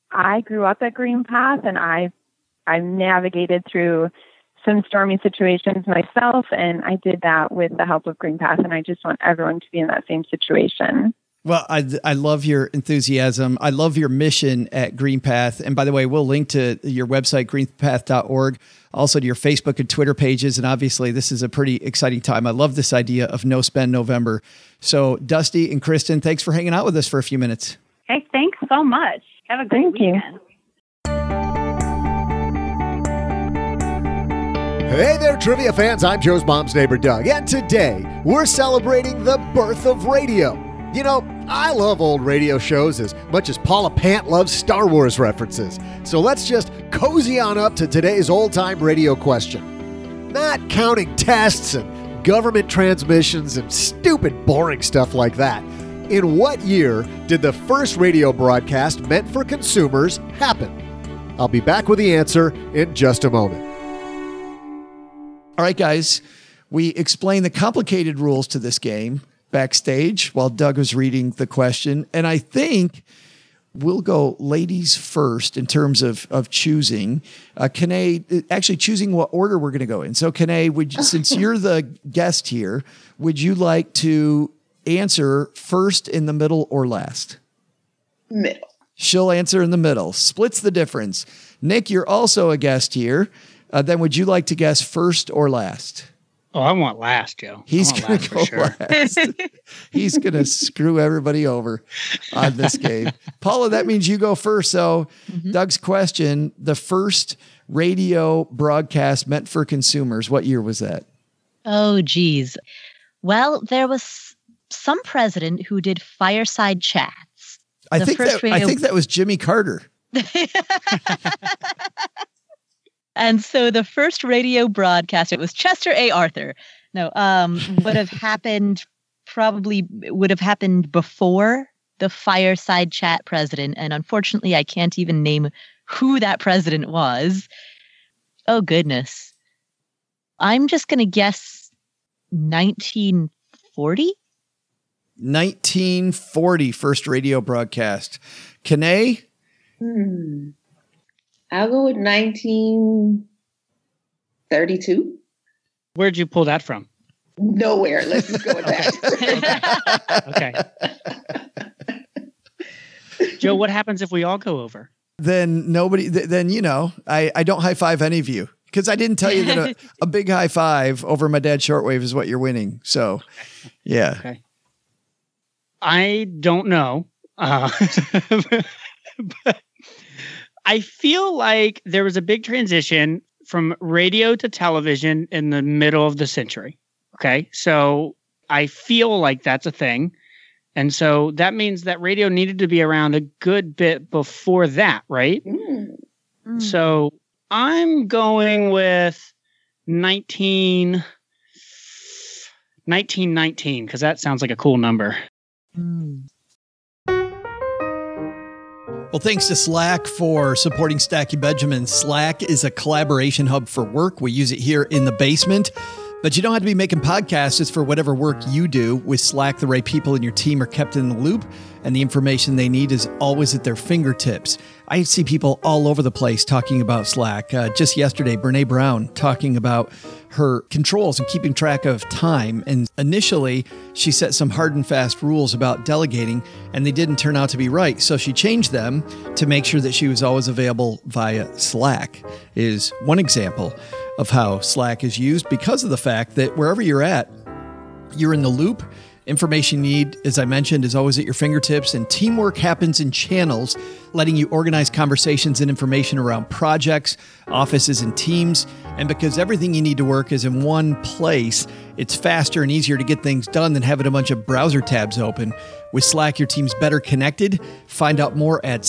J: I grew up at GreenPath, and I navigated through some stormy situations myself, and I did that with the help of GreenPath, and I just want everyone to be in that same situation.
A: Well, I love your enthusiasm. I love your mission at GreenPath. And by the way, we'll link to your website, greenpath.org, also to your Facebook and Twitter pages. And obviously, this is a pretty exciting time. I love this idea of No Spend November. So Dusty and Kristen, thanks for hanging out with us for a few minutes.
I: Hey, thanks so much. Have a great weekend.
D: Hey there, trivia fans. I'm Joe's mom's neighbor, Doug. And today, we're celebrating the birth of radio. I love old radio shows as much as Paula Pant loves Star Wars references. So let's just cozy on up to today's old-time radio question. Not counting tests and government transmissions and stupid, boring stuff like that. In what year did the first radio broadcast meant for consumers happen? I'll be back with the answer in just a moment.
A: All right, guys, we explained the complicated rules to this game backstage while Doug was reading the question. And I think we'll go ladies first in terms of choosing. Kanae, actually choosing what order we're going to go in. So Kanae, since you're the guest here, would you like to answer first, in the middle, or last?
F: Middle.
A: She'll answer in the middle. Splits the difference. Nick, you're also a guest here. Then would you like to guess first or last?
G: Oh, I want last, Joe.
A: He's going to go last. He's going to screw everybody over on this game. Paula, that means you go first. So Doug's question, the first radio broadcast meant for consumers, what year was that?
E: Oh, geez. Well, there was some president who did fireside chats.
A: I think that was Jimmy Carter.
E: And so the first radio broadcast, it was Chester A. Arthur. No, would have happened before the fireside chat president. And unfortunately, I can't even name who that president was. Oh, goodness. I'm just going to guess 1940?
A: 1940, first radio broadcast. Kanae?
F: I'll go with 1932.
G: Where'd you pull that from?
F: Nowhere. Let's just go with that.
G: Okay. Joe, what happens if we all go over?
A: Then nobody, I don't high five any of you because I didn't tell you that a big high five over my dad's shortwave is what you're winning. So, yeah.
G: Okay. I don't know. But I feel like there was a big transition from radio to television in the middle of the century. Okay. So I feel like that's a thing. And so that means that radio needed to be around a good bit before that, right? So I'm going with 19 1919, because that sounds like a cool number.
A: Well, thanks to Slack for supporting Stacking Benjamins. Slack is a collaboration hub for work. We use it here in the basement. But you don't have to be making podcasts. It's for whatever work you do. With Slack, the right people in your team are kept in the loop, and the information they need is always at their fingertips. I see people all over the place talking about Slack. Just yesterday, Brene Brown talking about her controls and keeping track of time. And initially, she set some hard and fast rules about delegating, and they didn't turn out to be right. So she changed them to make sure that she was always available via Slack, is one example of how Slack is used because of the fact that wherever you're at, you're in the loop. Information you need, as I mentioned, is always at your fingertips, and teamwork happens in channels, letting you organize conversations and information around projects, offices, and teams. And because everything you need to work is in one place, it's faster and easier to get things done than having a bunch of browser tabs open. With Slack, your team's better connected. Find out more at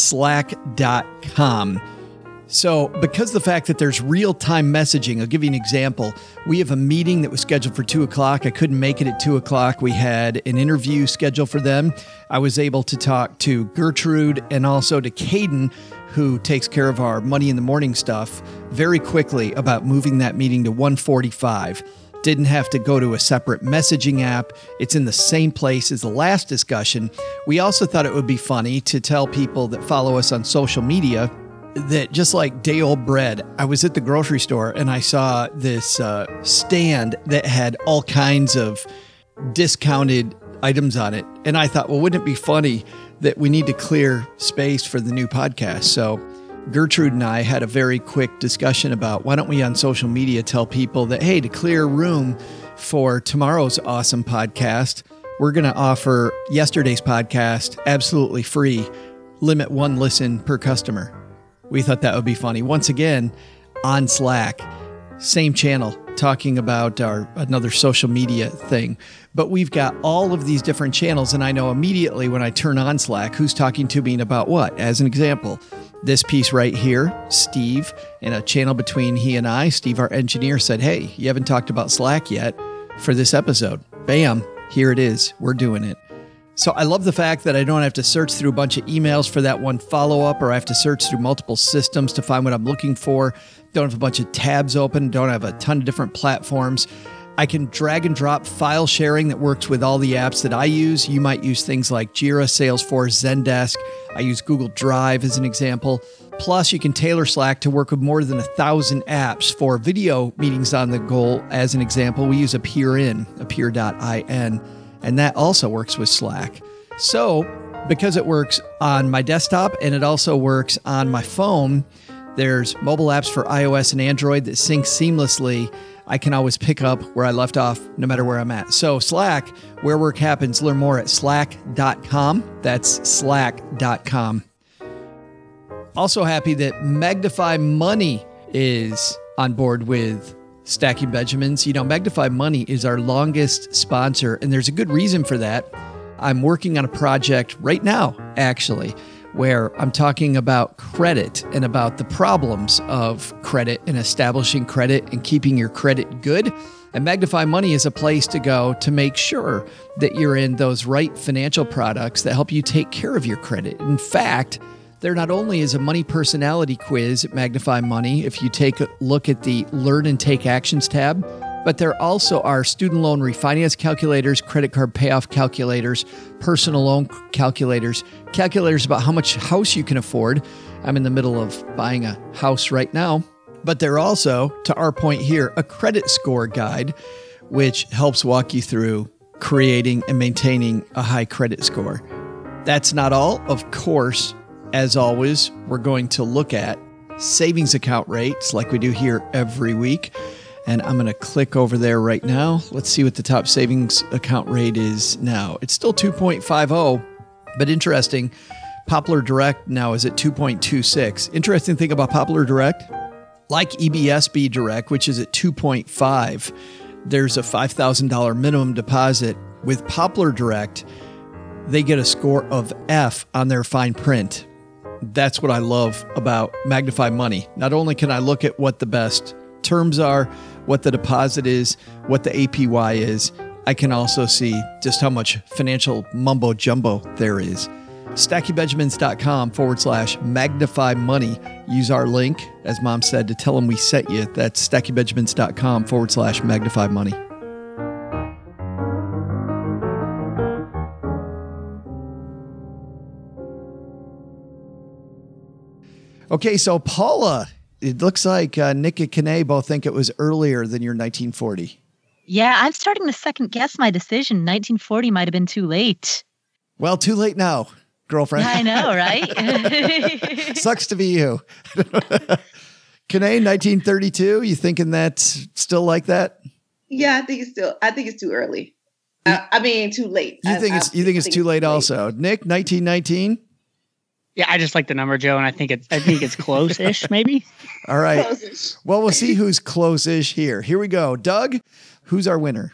A: slack.com. So because of the fact that there's real-time messaging, I'll give you an example. We have a meeting that was scheduled for 2 o'clock. I couldn't make it at 2 o'clock. We had an interview scheduled for them. I was able to talk to Gertrude and also to Caden, who takes care of our Money in the Morning stuff, very quickly about moving that meeting to 1:45. Didn't have to go to a separate messaging app. It's in the same place as the last discussion. We also thought it would be funny to tell people that follow us on social media that just like day old bread, I was at the grocery store and I saw this stand that had all kinds of discounted items on it. And I thought, well, wouldn't it be funny that we need to clear space for the new podcast? So Gertrude and I had a very quick discussion about why don't we on social media tell people that, hey, to clear room for tomorrow's awesome podcast, we're going to offer yesterday's podcast absolutely free, limit 1 listen per customer. We thought that would be funny. Once again, on Slack, same channel, talking about another social media thing. But we've got all of these different channels, and I know immediately when I turn on Slack who's talking to me and about what. As an example, this piece right here, Steve, in a channel between he and I, Steve, our engineer, said, hey, you haven't talked about Slack yet for this episode. Bam, here it is. We're doing it. So I love the fact that I don't have to search through a bunch of emails for that one follow-up, or I have to search through multiple systems to find what I'm looking for. Don't have a bunch of tabs open. Don't have a ton of different platforms. I can drag and drop file sharing that works with all the apps that I use. You might use things like Jira, Salesforce, Zendesk. I use Google Drive as an example. Plus, you can tailor Slack to work with more than 1,000 apps. For video meetings on the go, as an example, we use Appear.in. And that also works with Slack. So because it works on my desktop and it also works on my phone, there's mobile apps for iOS and Android that sync seamlessly. I can always pick up where I left off no matter where I'm at. So Slack, where work happens, learn more at slack.com. That's slack.com. Also happy that Magnify Money is on board with Stacking Benjamins. You know, Magnify Money is our longest sponsor, and there's a good reason for that. I'm working on a project right now, actually, where I'm talking about credit and about the problems of credit and establishing credit and keeping your credit good. And Magnify Money is a place to go to make sure that you're in those right financial products that help you take care of your credit. In fact, there not only is a money personality quiz at Magnify Money, if you take a look at the Learn and Take Actions tab, but there also are student loan refinance calculators, credit card payoff calculators, personal loan calculators, calculators about how much house you can afford. I'm in the middle of buying a house right now. But they're also, to our point here, a credit score guide, which helps walk you through creating and maintaining a high credit score. That's not all, of course. As always, we're going to look at savings account rates like we do here every week. And I'm going to click over there right now. Let's see what the top savings account rate is now. It's still 2.50, but interesting. Popular Direct now is at 2.26. Interesting thing about Popular Direct, like EBSB Direct, which is at 2.5, there's a $5,000 minimum deposit. With Popular Direct, they get a score of F on their fine print. That's what I love about Magnify Money. Not only can I look at what the best terms are, what the deposit is, what the APY is, I can also see just how much financial mumbo jumbo there is. StackyBenjamins.com/magnify money. Use our link, as Mom said, to tell them we sent you. That's StackyBenjamins.com/magnify money. Okay, so Paula, it looks like Nick and Kanae both think it was earlier than your 1940.
E: Yeah, I'm starting to second guess my decision. 1940 might have been too late.
A: Well, too late now, girlfriend.
E: I know, right?
A: Sucks to be you. Kanae, 1932, you thinking that's still like that?
F: Yeah, I think it's too early. I mean, too late.
A: You think it's too late also. Nick, 1919?
G: Yeah, I just like the number, Joe, and I think it's close-ish, maybe.
A: All right.
F: Close-ish.
A: Well, we'll see who's close-ish here. Here we go. Doug, who's our winner?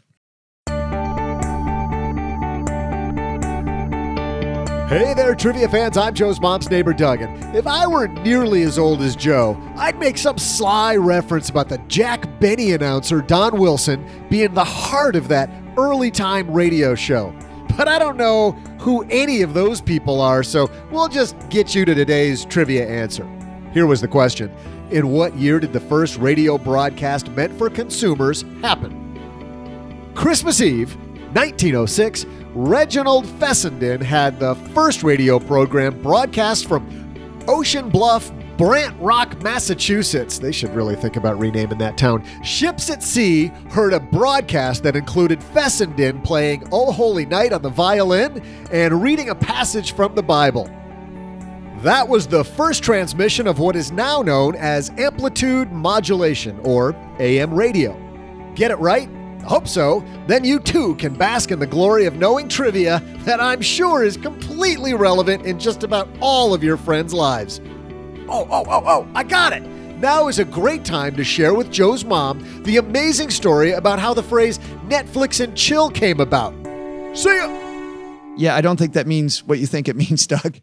D: Hey there, trivia fans. I'm Joe's mom's neighbor, Doug. And if I were nearly as old as Joe, I'd make some sly reference about the Jack Benny announcer, Don Wilson, being the heart of that early time radio show. But I don't know who any of those people are, so we'll just get you to today's trivia answer. Here was the question. In what year did the first radio broadcast meant for consumers happen? Christmas Eve, 1906, Reginald Fessenden had the first radio program broadcast from Ocean Bluff, Brant Rock, Massachusetts. They should really think about renaming that town. Ships at Sea heard a broadcast that included Fessenden playing Oh Holy Night on the violin and reading a passage from the Bible. That was the first transmission of what is now known as amplitude modulation, or AM radio. Get it right? Hope so. Then you too can bask in the glory of knowing trivia that I'm sure is completely relevant in just about all of your friends' lives. Oh, I got it. Now is a great time to share with Joe's mom the amazing story about how the phrase Netflix and chill came about. See ya!
A: Yeah, I don't think that means what you think it means, Doug.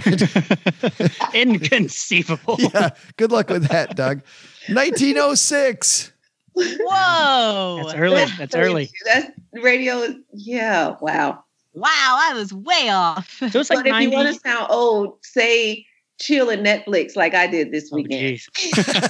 G: Inconceivable.
A: Yeah, good luck with that, Doug. 1906.
E: Whoa.
G: That's early. That's early.
F: That's radio. Yeah. Wow.
E: Wow, I was way off.
G: So it's like
F: But if you
G: 90.
F: want to sound old, say chill and Netflix like I did this
G: Oh,
F: weekend.
G: geez.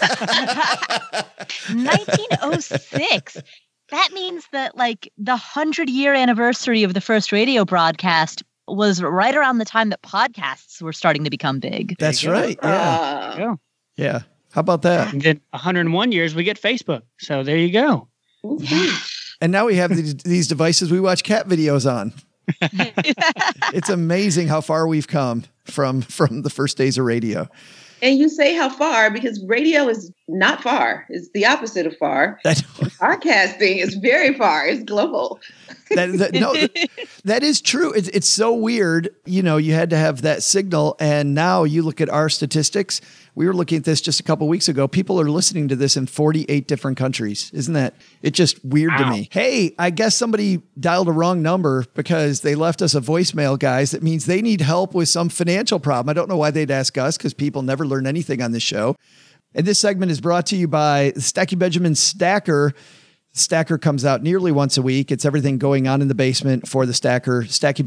E: 1906. That means that like the 100-year anniversary of the first radio broadcast was right around the time that podcasts were starting to become big.
A: That's right. Yeah.
G: Yeah.
A: Yeah. How about that?
G: And then 101 years, we get Facebook. So there you go.
A: And now we have these devices we watch cat videos on. It's amazing how far we've come from the first days of radio.
F: And you say how far, because radio is not far. It's the opposite of far. Podcasting is very far. It's global.
A: That is true. It's so weird. You know, you had to have that signal. And now you look at our statistics. We were looking at this just a couple of weeks ago. People are listening to this in 48 different countries. Isn't that? It's just weird to me. Hey, I guess somebody dialed a wrong number because they left us a voicemail, guys. That means they need help with some financial problem. I don't know why they'd ask us, because people never learn anything on this show. And this segment is brought to you by Stacky Benjamin Stacker. Stacker comes out nearly once a week. It's everything going on in the basement for the Stacker.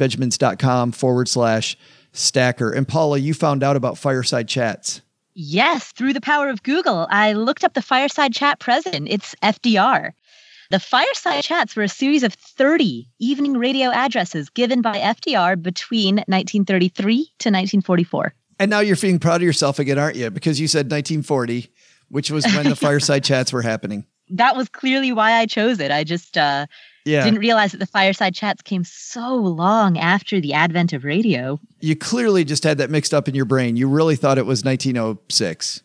A: StackyBenjamins.com/Stacker. And Paula, you found out about Fireside Chats.
E: Yes, through the power of Google, I looked up the Fireside Chat president. It's FDR. The Fireside Chats were a series of 30 evening radio addresses given by FDR between 1933 to 1944.
A: And now you're feeling proud of yourself again, aren't you? Because you said 1940, which was when the Fireside Chats were happening.
E: That was clearly why I chose it. I just didn't realize that the Fireside Chats came so long after the advent of radio.
A: You clearly just had that mixed up in your brain. You really thought it was 1906.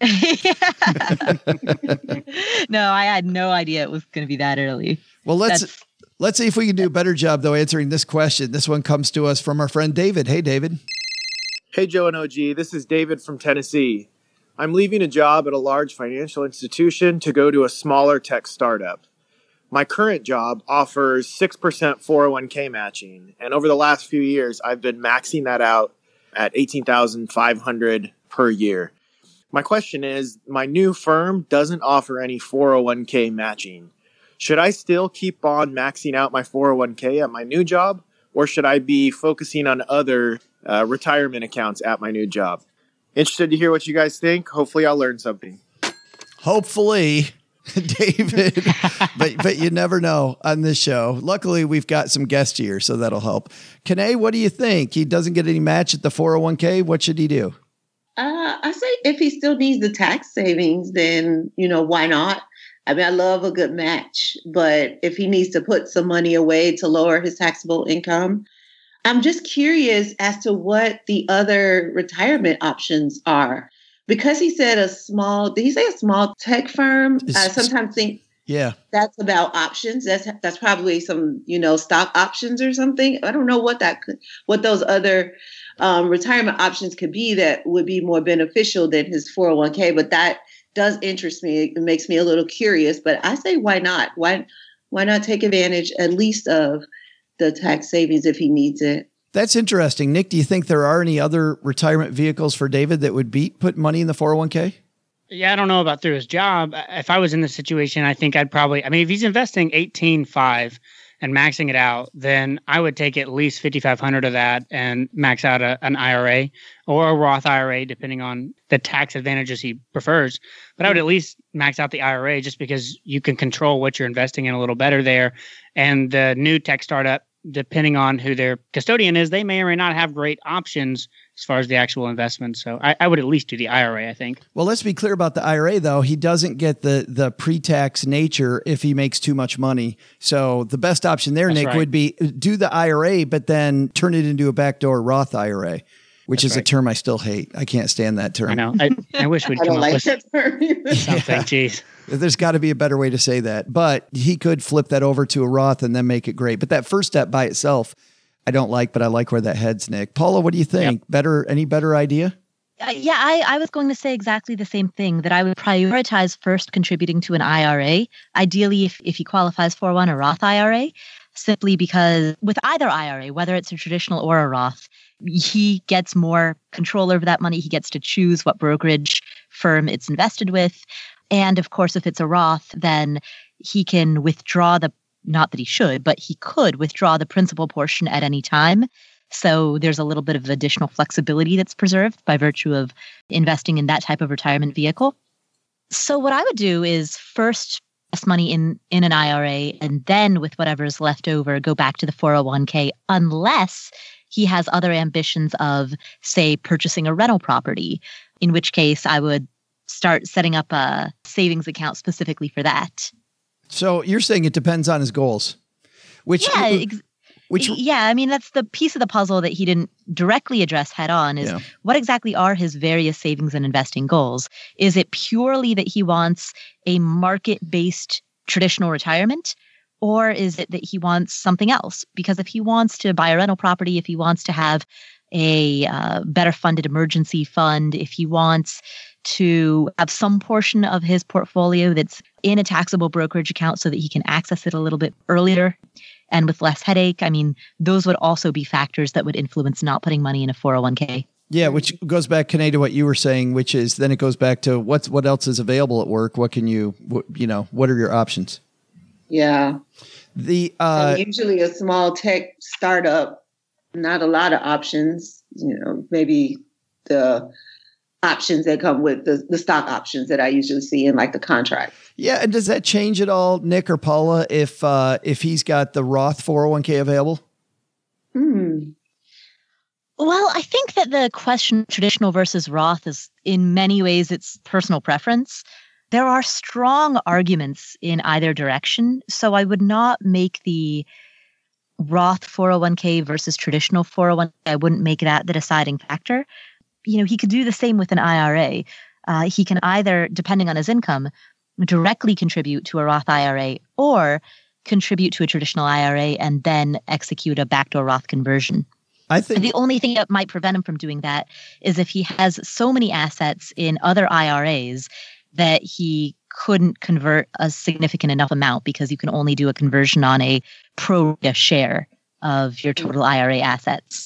E: No, I had no idea it was going to be that early.
A: Well, let's see if we can do a better job, though, answering this question. This one comes to us from our friend David. Hey, David.
K: Hey, Joe and OG. This is David from Tennessee. I'm leaving a job at a large financial institution to go to a smaller tech startup. My current job offers 6% 401k matching, and over the last few years, I've been maxing that out at $18,500 per year. My question is, my new firm doesn't offer any 401k matching. Should I still keep on maxing out my 401k at my new job, or should I be focusing on other retirement accounts at my new job? Interested to hear what you guys think. Hopefully I'll learn something.
A: Hopefully, David, but you never know on this show. Luckily, we've got some guests here, so that'll help. Kanae, what do you think? He doesn't get any match at the 401k. What should he do?
F: I say if he still needs the tax savings, then, why not? I mean, I love a good match, but if he needs to put some money away to lower his taxable income, I'm just curious as to what the other retirement options are. Because he said did he say a small tech firm? I sometimes think that's about options. That's probably some, stock options or something. I don't know what those other retirement options could be that would be more beneficial than his 401k, but that does interest me. It makes me a little curious, but I say, why not? Why not take advantage at least of the tax savings if he needs it?
A: That's interesting. Nick, do you think there are any other retirement vehicles for David that would put money in the 401k?
G: Yeah, I don't know about through his job. If I was in this situation, I think I'd probably, if he's investing 18.5 and maxing it out, then I would take at least $5,500 of that and max out an IRA or a Roth IRA, depending on the tax advantages he prefers. But I would at least max out the IRA just because you can control what you're investing in a little better there. And the new tech startup, depending on who their custodian is, they may or may not have great options as far as the actual investment. So I would at least do the IRA, I think.
A: Well, let's be clear about the IRA, though. He doesn't get the pre-tax nature if he makes too much money. So the best option there, Nick, would be do the IRA, but then turn it into a backdoor Roth IRA, which is a term I still hate. I can't stand that term.
G: I know. I wish we'd come up with something. Jeez.
A: There's got to be a better way to say that. But he could flip that over to a Roth and then make it great. But that first step by itself, I don't like, but I like where that heads, Nick. Paula, what do you think? Yep. Any better idea?
E: I was going to say exactly the same thing, that I would prioritize first contributing to an IRA, ideally if he qualifies for one, a Roth IRA, simply because with either IRA, whether it's a traditional or a Roth, he gets more control over that money. He gets to choose what brokerage firm it's invested with. And of course, if it's a Roth, then he can withdraw not that he should, but he could withdraw the principal portion at any time. So there's a little bit of additional flexibility that's preserved by virtue of investing in that type of retirement vehicle. So what I would do is first invest money in an IRA, and then with whatever is left over, go back to the 401k, unless he has other ambitions of, say, purchasing a rental property, in which case I would start setting up a savings account specifically for that.
A: So you're saying it depends on his goals, that's the piece of the puzzle that he didn't directly address head on is what exactly are his various savings and investing goals? Is it purely that he wants a market-based traditional retirement, or is it that he wants something else? Because if he wants to buy a rental property, if he wants to have a better funded emergency fund, if he wants to have some portion of his portfolio that's in a taxable brokerage account so that he can access it a little bit earlier and with less headache, those would also be factors that would influence not putting money in a 401k. Yeah, which goes back, Kanae, to what you were saying, which is then it goes back to what else is available at work? What can what are your options?
F: Yeah.
A: And
F: usually a small tech startup, not a lot of options, maybe the options that come with the stock options that I usually see in like the contract.
A: Yeah. And does that change at all, Nick or Paula, if he's got the Roth 401k available?
E: Well, I think that the question traditional versus Roth is in many ways it's personal preference. There are strong arguments in either direction. So I would not make the Roth 401k versus traditional 401k. I wouldn't make that the deciding factor. He could do the same with an IRA. He can either, depending on his income, directly contribute to a Roth IRA or contribute to a traditional IRA and then execute a backdoor Roth conversion.
A: I think
E: the only thing that might prevent him from doing that is if he has so many assets in other IRAs that he couldn't convert a significant enough amount, because you can only do a conversion on a pro rata share of your total IRA assets.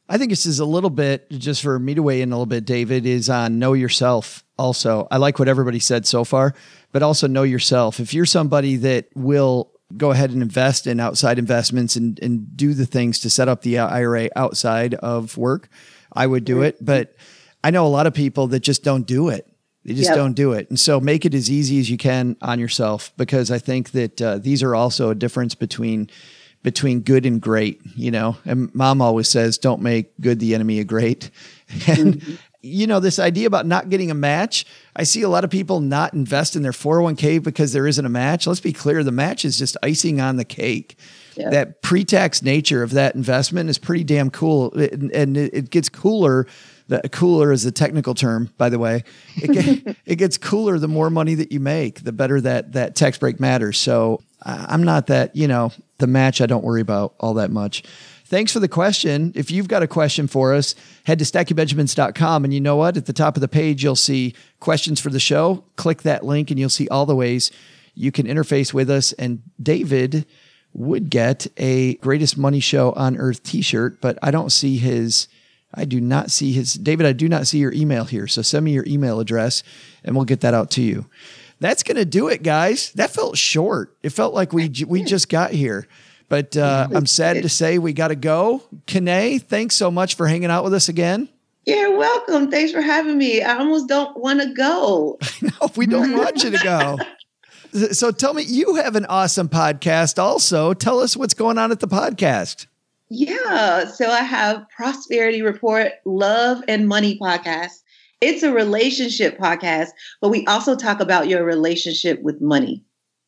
A: I think this is a little bit, just for me to weigh in a little bit, David, is on know yourself also. I like what everybody said so far, but also know yourself. If you're somebody that will go ahead and invest in outside investments and do the things to set up the IRA outside of work, I would do it. But I know a lot of people that just don't do it. They just don't do it. And so make it as easy as you can on yourself, because I think that these are also a difference between good and great, you know. And mom always says, don't make good the enemy of great. And, you know, this idea about not getting a match, I see a lot of people not invest in their 401k because there isn't a match. Let's be clear. The match is just icing on the cake. Yeah. That pre-tax nature of that investment is pretty damn cool. And it gets cooler. Cooler is a technical term, by the way. It gets cooler the more money that you make, the better that tax break matters. So I'm not that, you know, the match I don't worry about all that much. Thanks for the question. If you've got a question for us, head to stackingbenjamins.com. And you know what? At the top of the page, you'll see questions for the show. Click that link and you'll see all the ways you can interface with us. And David would get a Greatest Money Show on Earth t-shirt, but I do not see his, David, I do not see your email here. So send me your email address and we'll get that out to you. That's going to do it, guys. That felt short. It felt like we just got here. But I'm sad to say we got to go. Kanae, thanks so much for hanging out with us again.
F: You're welcome. Thanks for having me. I almost don't want to go.
A: No, we don't want you to go. So tell me, you have an awesome podcast also. Tell us what's going on at the podcast.
F: Yeah. So I have Prosperity Report, Love and Money podcast. It's a relationship podcast, but we also talk about your relationship with money.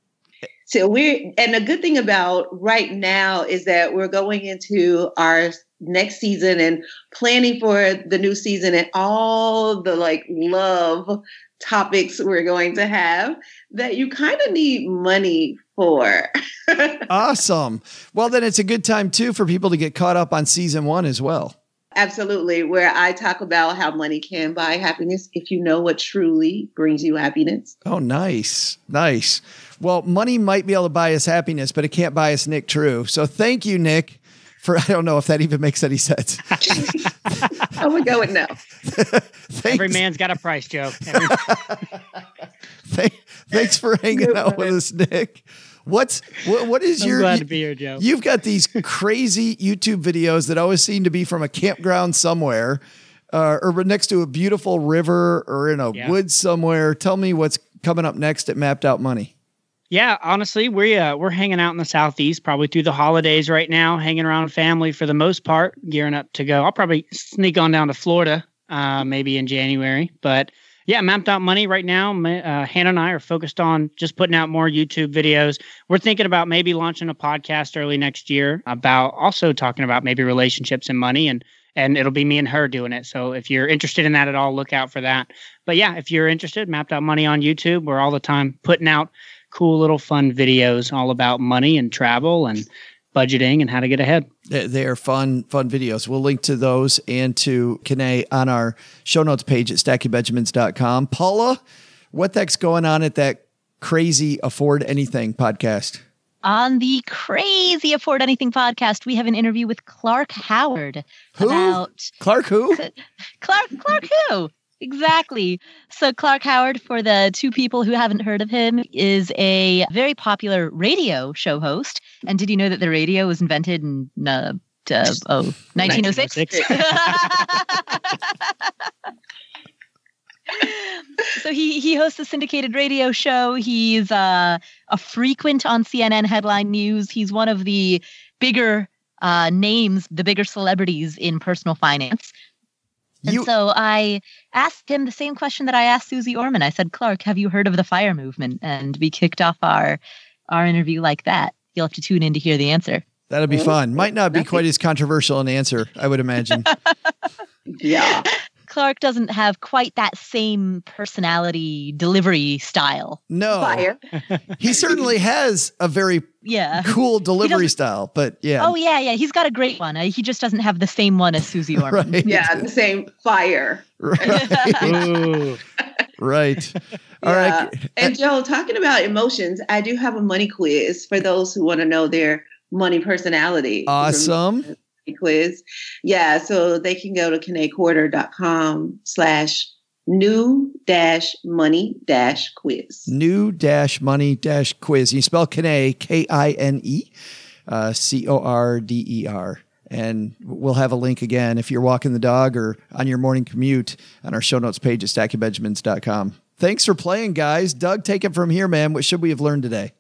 F: So and the good thing about right now is that we're going into our next season and planning for the new season and all the love topics we're going to have that you kind of need money for.
A: Awesome. Well, then it's a good time too for people to get caught up on season 1 as well.
F: Absolutely. Where I talk about how money can buy happiness if you know what truly brings you happiness.
A: Oh, nice. Nice. Well, money might be able to buy us happiness, but it can't buy us Nick True. So thank you, Nick, I don't know if that even makes any sense.
F: I would go with no.
G: Every man's got a price, Joe.
A: Thanks for hanging out with us, Nick. What is
G: I'm glad to be here, Joe.
A: You've got these crazy YouTube videos that always seem to be from a campground somewhere, or next to a beautiful river, or in a woods somewhere. Tell me what's coming up next at Mapped Out Money.
G: Yeah, honestly, we're hanging out in the Southeast, probably through the holidays right now, hanging around with family for the most part, gearing up to go. I'll probably sneak on down to Florida, maybe in January, but. Yeah, Mapped Out Money right now. Hannah and I are focused on just putting out more YouTube videos. We're thinking about maybe launching a podcast early next year about also talking about maybe relationships and money, and it'll be me and her doing it. So if you're interested in that at all, look out for that. But yeah, if you're interested, Mapped Out Money on YouTube. We're all the time putting out cool little fun videos all about money and travel and budgeting and how to get ahead.
A: They are fun videos. We'll link to those and to Kanae on our show notes page at stackingbenjamins.com. Paula, what the heck's going on at that crazy Afford Anything podcast?
E: On the Crazy Afford Anything podcast, we have an interview with Clark Howard.
A: Who? Clark who?
E: Clark who? Exactly. So Clark Howard, for the two people who haven't heard of him, is a very popular radio show host. And did you know that the radio was invented in 1906? So he hosts a syndicated radio show. He's a frequent on CNN headline news. He's one of the bigger names, the bigger celebrities in personal finance. And so I asked him the same question that I asked Susie Orman. I said, Clark, have you heard of the FIRE movement? And we kicked off our interview like that. You'll have to tune in to hear the answer.
A: That'll be fun. Might not be quite as controversial an answer, I would imagine.
F: Yeah.
E: Clark doesn't have quite that same personality delivery style.
A: No. Fire. He certainly has a very cool delivery style, but yeah.
E: Oh, yeah. He's got a great one. He just doesn't have the same one as Susie Orman.
A: Right.
F: Yeah, the same fire.
A: Right. Right. All right.
F: And Joe, talking about emotions, I do have a money quiz for those who want to know their money personality.
A: Awesome.
F: quiz. Yeah, so they can go to KeneeQuarter.com/new-money-quiz.
A: New-money-quiz. You spell Kene, Kine, Corder. And we'll have a link again if you're walking the dog or on your morning commute on our show notes page at stackingbenjamins.com. Thanks for playing, guys. Doug, take it from here, man. What should we have learned today?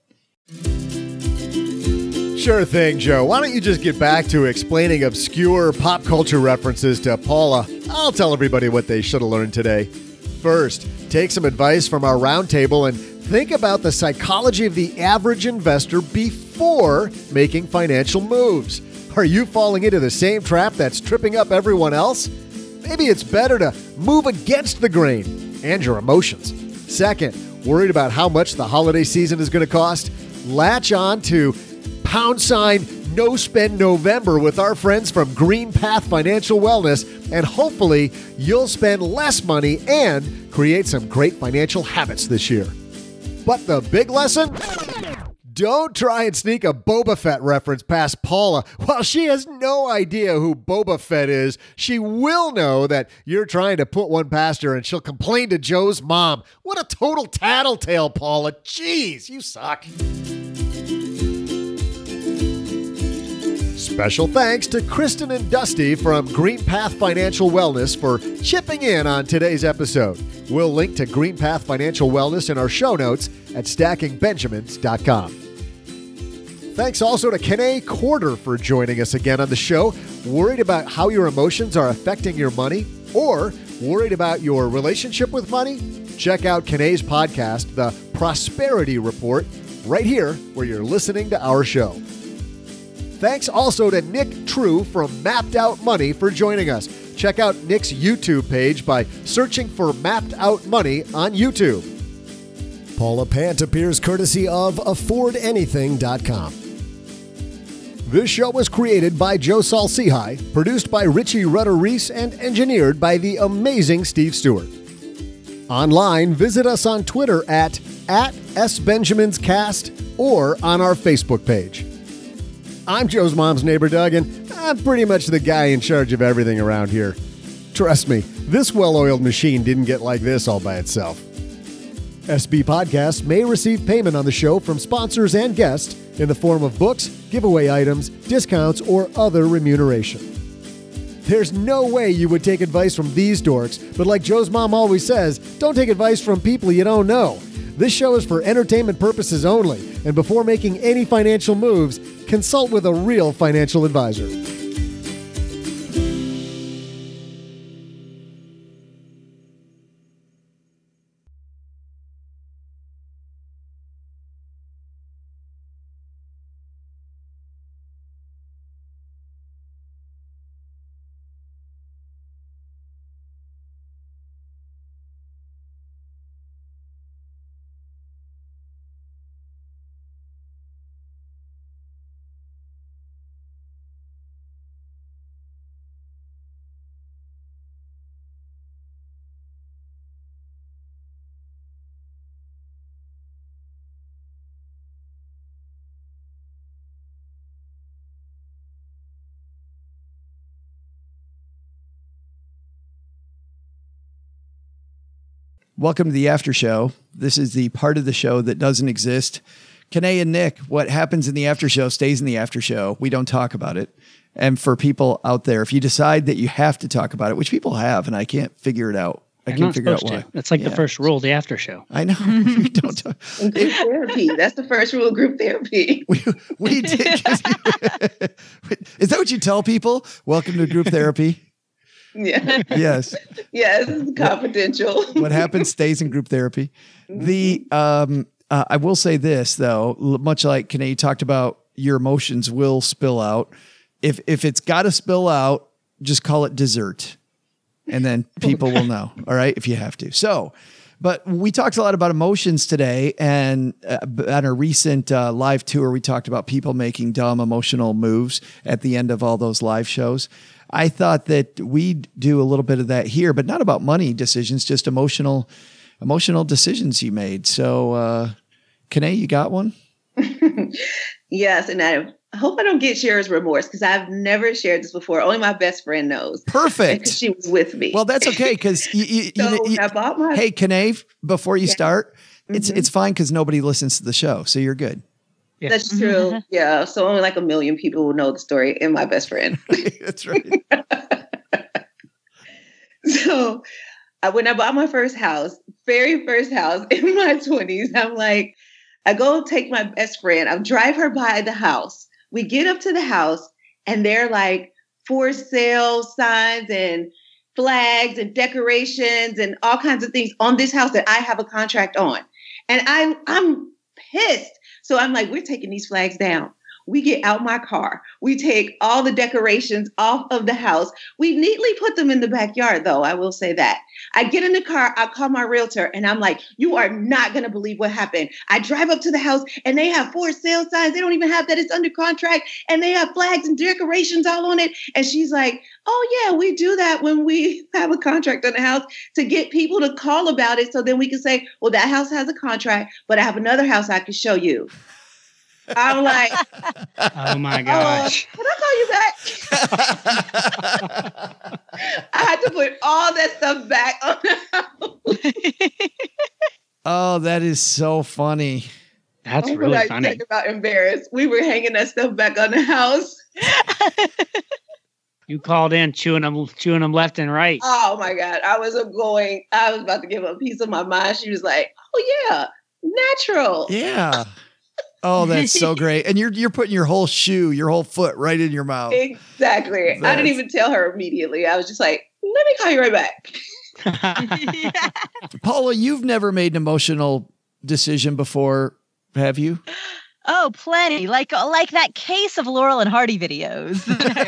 D: Sure thing, Joe. Why don't you just get back to explaining obscure pop culture references to Paula? I'll tell everybody what they should have learned today. First, take some advice from our roundtable and think about the psychology of the average investor before making financial moves. Are you falling into the same trap that's tripping up everyone else? Maybe it's better to move against the grain and your emotions. Second, worried about how much the holiday season is going to cost? Latch on to #No Spend November with our friends from Green Path Financial Wellness, and hopefully you'll spend less money and create some great financial habits this year. But the big lesson? Don't try and sneak a Boba Fett reference past Paula. While she has no idea who Boba Fett is, she will know that you're trying to put one past her, and she'll complain to Joe's mom. What a total tattletale, Paula. Jeez, you suck. Special thanks to Kristen and Dusty from Green Path Financial Wellness for chipping in on today's episode. We'll link to Green Path Financial Wellness in our show notes at stackingbenjamins.com. Thanks also to Kenay Quarter for joining us again on the show. Worried about how your emotions are affecting your money? Or worried about your relationship with money? Check out Kenay's podcast, The Prosperity Report, right here where you're listening to our show. Thanks also to Nick True from Mapped Out Money for joining us. Check out Nick's YouTube page by searching for Mapped Out Money on YouTube.
L: Paula Pant appears courtesy of AffordAnything.com.
D: This show was created by Joe Saul-Sehy, produced by Richie Rudder-Reese, and engineered by the amazing Steve Stewart. Online, visit us on Twitter at @SBenjaminsCast or on our Facebook page. I'm Joe's mom's neighbor, Doug, and I'm pretty much the guy in charge of everything around here. Trust me, this well-oiled machine didn't get like this all by itself. SB Podcasts may receive payment on the show from sponsors and guests in the form of books, giveaway items, discounts, or other remuneration. There's no way you would take advice from these dorks, but like Joe's mom always says, don't take advice from people you don't know. This show is for entertainment purposes only, and before making any financial moves, consult with a real financial advisor.
A: Welcome to the after show. This is the part of the show that doesn't exist. Kenay and Nick, what happens in the after show stays in the after show. We don't talk about it. And for people out there, if you decide that you have to talk about it, which people have, and I can't figure it out. I can't figure out why.
G: It's like the first rule of the after show.
A: I know. We don't talk.
F: Group therapy. That's the first rule of group therapy.
A: We did. Is that what you tell people? Welcome to group therapy.
F: Yeah.
A: Yes.
F: Yes, it's confidential.
A: What happens stays in group therapy. The I will say this though, much like Kenay talked about, your emotions will spill out. If it's got to spill out, just call it dessert, and then people will know. All right, if you have to. So, but we talked a lot about emotions today, and on a recent live tour, we talked about people making dumb emotional moves at the end of all those live shows. I thought that we'd do a little bit of that here, but not about money decisions, just emotional decisions you made. So, Kenay, you got one?
F: Yes, and I hope I don't get share's remorse because I've never shared this before. Only my best friend knows.
A: Perfect.
F: Because she was with me.
A: Well, that's okay because
F: I bought my.
A: Hey, Kanae, before you start, it's fine because nobody listens to the show, so you're good.
F: Yeah. That's true. Yeah. So only like 1 million people will know the story and my best friend.
A: That's right.
F: So when I bought my very first house in my 20s, I'm like, I go take my best friend. I drive her by the house. We get up to the house and they're like for sale signs and flags and decorations and all kinds of things on this house that I have a contract on. And I'm pissed. So I'm like, we're taking these flags down. We get out my car. We take all the decorations off of the house. We neatly put them in the backyard, though. I will say that. I get in the car. I call my realtor and I'm like, you are not going to believe what happened. I drive up to the house and they have for sale signs. They don't even have that. It's under contract. And they have flags and decorations all on it. And she's like, oh, yeah, we do that when we have a contract on the house to get people to call about it. So then we can say, well, that house has a contract, but I have another house I can show you. I'm like,
G: oh my gosh.
F: Can I call you back? I had to put all that stuff back on the house.
A: Oh, that is so funny.
G: That's really funny.
F: Talk about embarrassed. We were hanging that stuff back on the house.
G: You called in chewing them left and right.
F: Oh my God. I was about to give a piece of my mind. She was like, oh yeah, natural.
A: Yeah. Oh, that's so great. And you're putting your whole foot right in your mouth.
F: Exactly. I didn't even tell her immediately. I was just like, let me call you right back.
A: Paula, you've never made an emotional decision before, have you?
E: Oh, plenty. Like that case of Laurel and Hardy videos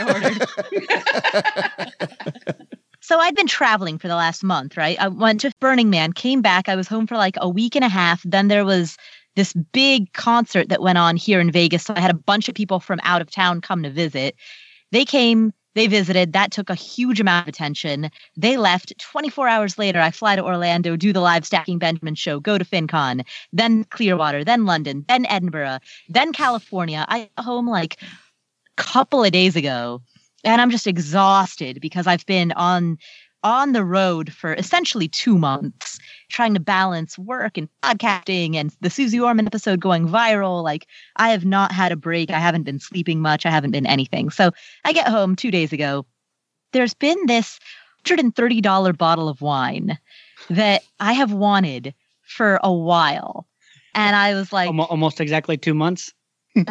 E: that I ordered. So I'd been traveling for the last month, right? I went to Burning Man, came back. I was home for like a week and a half. Then there was this big concert that went on here in Vegas. So I had a bunch of people from out of town come to visit. They came, they visited. That took a huge amount of attention. They left. 24 hours later, I fly to Orlando, do the live Stacking Benjamin show, go to FinCon, then Clearwater, then London, then Edinburgh, then California. I got home like a couple of days ago, and I'm just exhausted because I've been on the road for essentially 2 months, trying to balance work and podcasting and the Susie Orman episode going viral. Like, I have not had a break. I haven't been sleeping much. I haven't been anything. So I get home 2 days ago. There's been this $130 bottle of wine that I have wanted for a while. And I was like...
G: Almost exactly 2 months?
E: In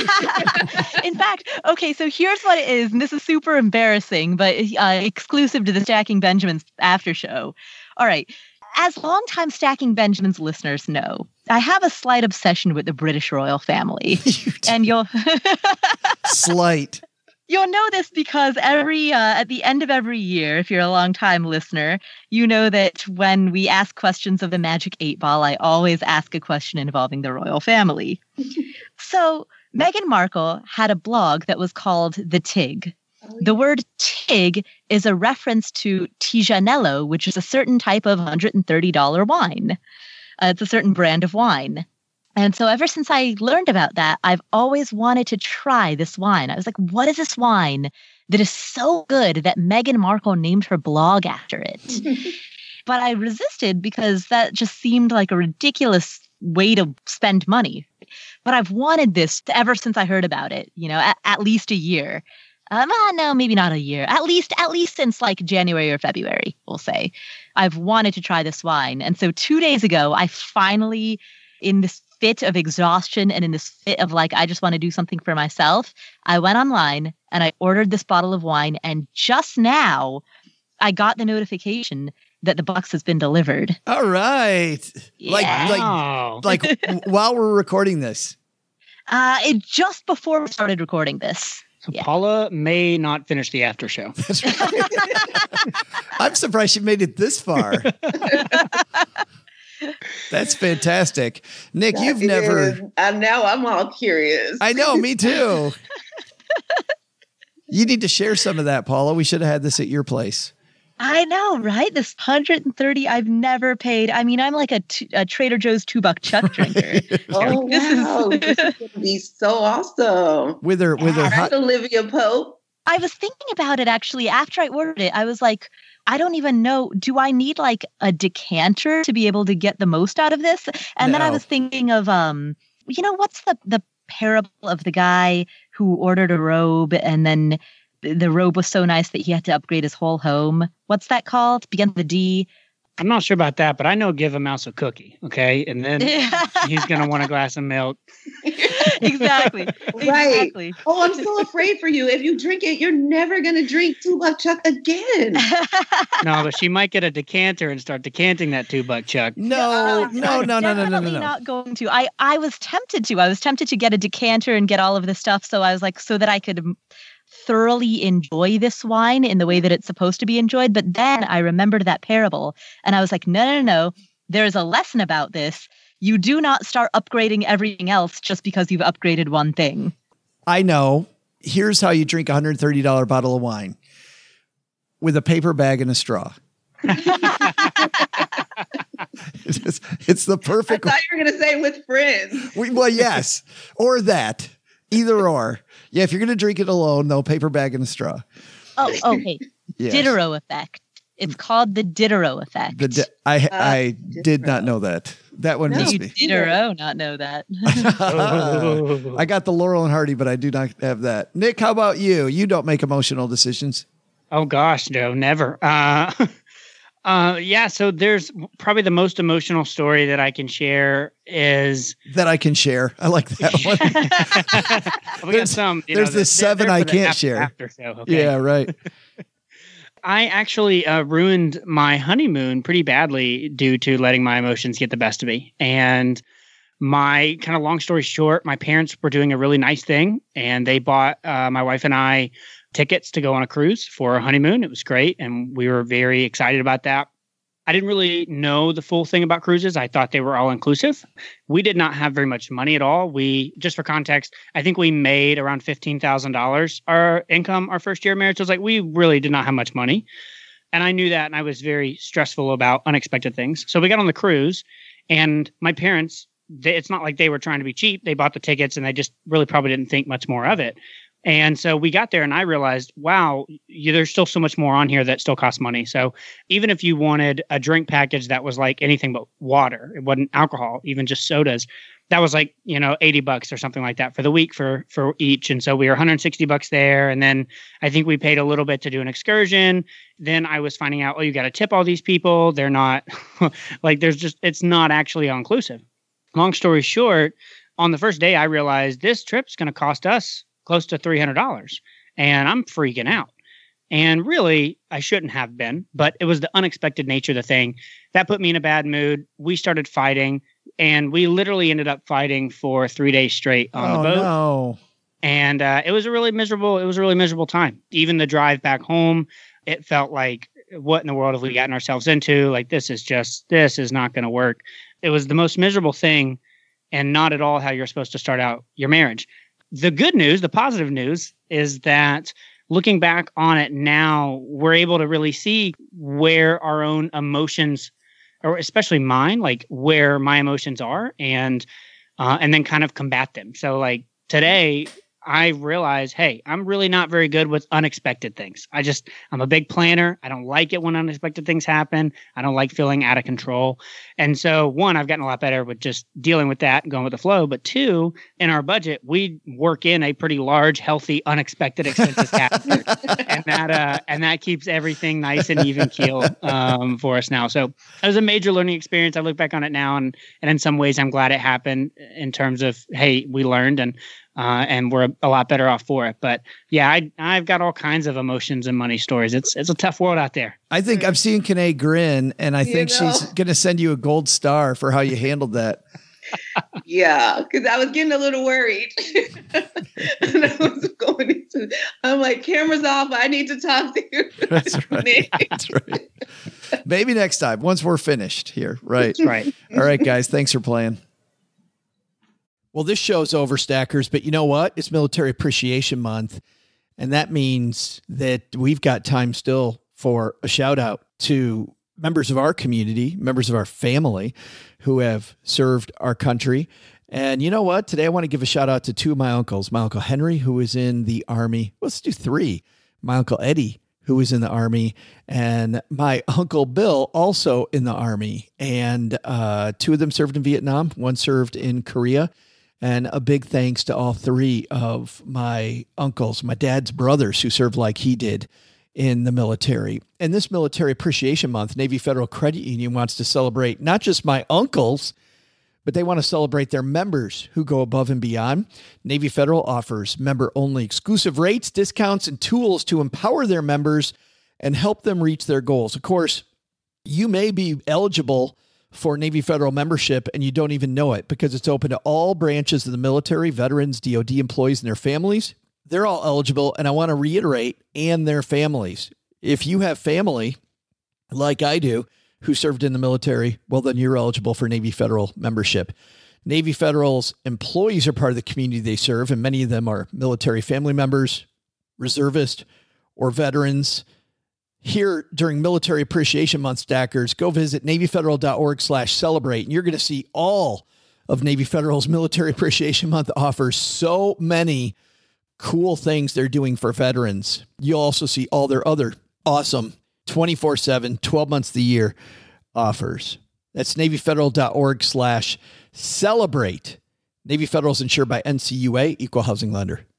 E: fact, okay, so here's what it is, and this is super embarrassing, but exclusive to the Stacking Benjamins after show. All right. As longtime Stacking Benjamins listeners know, I have a slight obsession with the British royal family. And you'll
A: slight.
E: You'll know this because at the end of every year, if you're a long-time listener, you know that when we ask questions of the Magic 8 Ball, I always ask a question involving the royal family. So Meghan Markle had a blog that was called The Tig. The word Tig is a reference to Tijanello, which is a certain type of $130 wine. It's a certain brand of wine. And so ever since I learned about that, I've always wanted to try this wine. I was like, what is this wine that is so good that Meghan Markle named her blog after it? But I resisted because that just seemed like a ridiculous way to spend money. But I've wanted this ever since I heard about it, at least a year. No, maybe not a year. At least since like January or February, we'll say. I've wanted to try this wine. And so 2 days ago, I finally, in this fit of exhaustion and in this fit of like, I just want to do something for myself, I went online and I ordered this bottle of wine. And just now I got the notification that the box has been delivered.
A: All right.
E: Yeah.
A: Like while we're recording this.
E: It just before we started recording this.
G: So yeah. Paula may not finish the after show.
A: That's right. I'm surprised she made it this far. That's fantastic. Nick, you've never...
F: now I'm all curious.
A: I know, me too. You need to share some of that, Paula. We should have had this at your place.
E: I know, right? This 130 I've never paid. I mean, I'm like a Trader Joe's $2 Chuck drinker.
F: Oh, wow. This is going to be so awesome.
A: With her
F: that's Olivia Pope.
E: I was thinking about it actually after I ordered it. I was like, I don't even know. Do I need like a decanter to be able to get the most out of this? And then I was thinking of, what's the parable of the guy who ordered a robe and then the robe was so nice that he had to upgrade his whole home. What's that called? Begins with a D.
G: I'm not sure about that, but I know give a mouse a cookie, okay? And then he's going to want a glass of milk.
E: Exactly.
F: Right.
E: Exactly.
F: Oh, I'm so afraid for you. If you drink it, you're never going to drink $2 Chuck again.
G: No, but she might get a decanter and start decanting that $2 Chuck.
A: No.
E: Definitely not going to. I was tempted to. I was tempted to get a decanter and get all of this stuff. So I was like, so that I could thoroughly enjoy this wine in the way that it's supposed to be enjoyed. But then I remembered that parable and I was like, no. There's a lesson about this. You do not start upgrading everything else just because you've upgraded one thing.
A: I know. Here's how you drink a $130 bottle of wine. With a paper bag and a straw. It's the perfect.
F: I thought you were going to say with friends.
A: Well, yes. Or that. Either or. Yeah, if you're going to drink it alone, no, paper bag and a straw.
E: Oh, hey.
A: Yes.
E: Diderot effect. It's called the Diderot effect.
A: I did not know that. That one missed me.
E: Diderot not know that.
A: I got the Laurel and Hardy, but I do not have that. Nick, how about you? You don't make emotional decisions.
G: Oh gosh, no, never. Yeah, so there's probably the most emotional story that I can share is...
A: That I can share. I like that
G: one. We got some.
A: There's the 7 I can't share.
G: After show, okay?
A: Yeah, right.
G: I actually ruined my honeymoon pretty badly due to letting my emotions get the best of me. And my kind of long story short, my parents were doing a really nice thing and they bought my wife and I tickets to go on a cruise for a honeymoon. It was great. And we were very excited about that. I didn't really know the full thing about cruises. I thought they were all inclusive. We did not have very much money at all. Just for context, I think we made around $15,000 our income our first year of marriage. So it was like, we really did not have much money. And I knew that. And I was very stressful about unexpected things. So we got on the cruise and my parents, it's not like they were trying to be cheap. They bought the tickets and they just really probably didn't think much more of it. And so we got there and I realized, wow, there's still so much more on here that still costs money. So even if you wanted a drink package that was like anything but water, it wasn't alcohol, even just sodas, that was like, $80 or something like that for the week for each. And so we were $160 there. And then I think we paid a little bit to do an excursion. Then I was finding out, you got to tip all these people. They're not like, it's not actually all inclusive. Long story short, on the first day, I realized this trip's going to cost us close to $300 and I'm freaking out. And really, I shouldn't have been, but it was the unexpected nature of the thing that put me in a bad mood. We started fighting and we literally ended up fighting for 3 days straight on the boat.
A: No.
G: And it was a really miserable time. Even the drive back home, it felt like, what in the world have we gotten ourselves into? Like, this is not going to work. It was the most miserable thing and not at all how you're supposed to start out your marriage. The good news, the positive news is that looking back on it now, we're able to really see where our own emotions, or especially mine, like where my emotions are and then kind of combat them. So like today, I realize, hey, I'm really not very good with unexpected things. I'm a big planner. I don't like it when unexpected things happen. I don't like feeling out of control. And so one, I've gotten a lot better with just dealing with that and going with the flow. But two, in our budget, we work in a pretty large, healthy, unexpected expenses category. and that keeps everything nice and even keel for us now. So it was a major learning experience. I look back on it now and in some ways I'm glad it happened in terms of, hey, we learned and we're a lot better off for it. But yeah, I've got all kinds of emotions and money stories. It's a tough world out there.
A: I think I've seen Kanae grin, and I think she's going to send you a gold star for how you handled that.
F: Yeah, because I was getting a little worried. And I'm like, camera's off. I need to talk to you.
A: That's right. That's right. Maybe next time, once we're finished here. Right.
G: That's right.
A: All right, guys. Thanks for playing. Well, this show's over, Stackers, but you know what? It's Military Appreciation Month, and that means that we've got time still for a shout out to members of our community, members of our family who have served our country. And you know what? Today I want to give a shout out to two of my uncles. My Uncle Henry, who was in the Army. Let's do three. My Uncle Eddie, who was in the Army, and my Uncle Bill, also in the Army. And two of them served in Vietnam. One served in Korea. And a big thanks to all three of my uncles, my dad's brothers, who served like he did in the military. And this Military Appreciation Month, Navy Federal Credit Union wants to celebrate not just my uncles, but they want to celebrate their members who go above and beyond. Navy Federal offers member-only exclusive rates, discounts, and tools to empower their members and help them reach their goals. Of course, you may be eligible for Navy Federal membership and you don't even know it because it's open to all branches of the military, veterans, DOD employees, and their families. They're all eligible, and I want to reiterate, and their families. If you have family, like I do, who served in the military, well, then you're eligible for Navy Federal membership. Navy Federal's employees are part of the community they serve, and many of them are military family members, reservists, or veterans. Here during Military Appreciation Month, Stackers, go visit NavyFederal.org/celebrate, and you're going to see all of Navy Federal's Military Appreciation Month offers so many cool things they're doing for veterans. You'll also see all their other awesome 24/7, 12 months of the year offers. That's NavyFederal.org/celebrate. Navy Federal is insured by NCUA, Equal Housing Lender.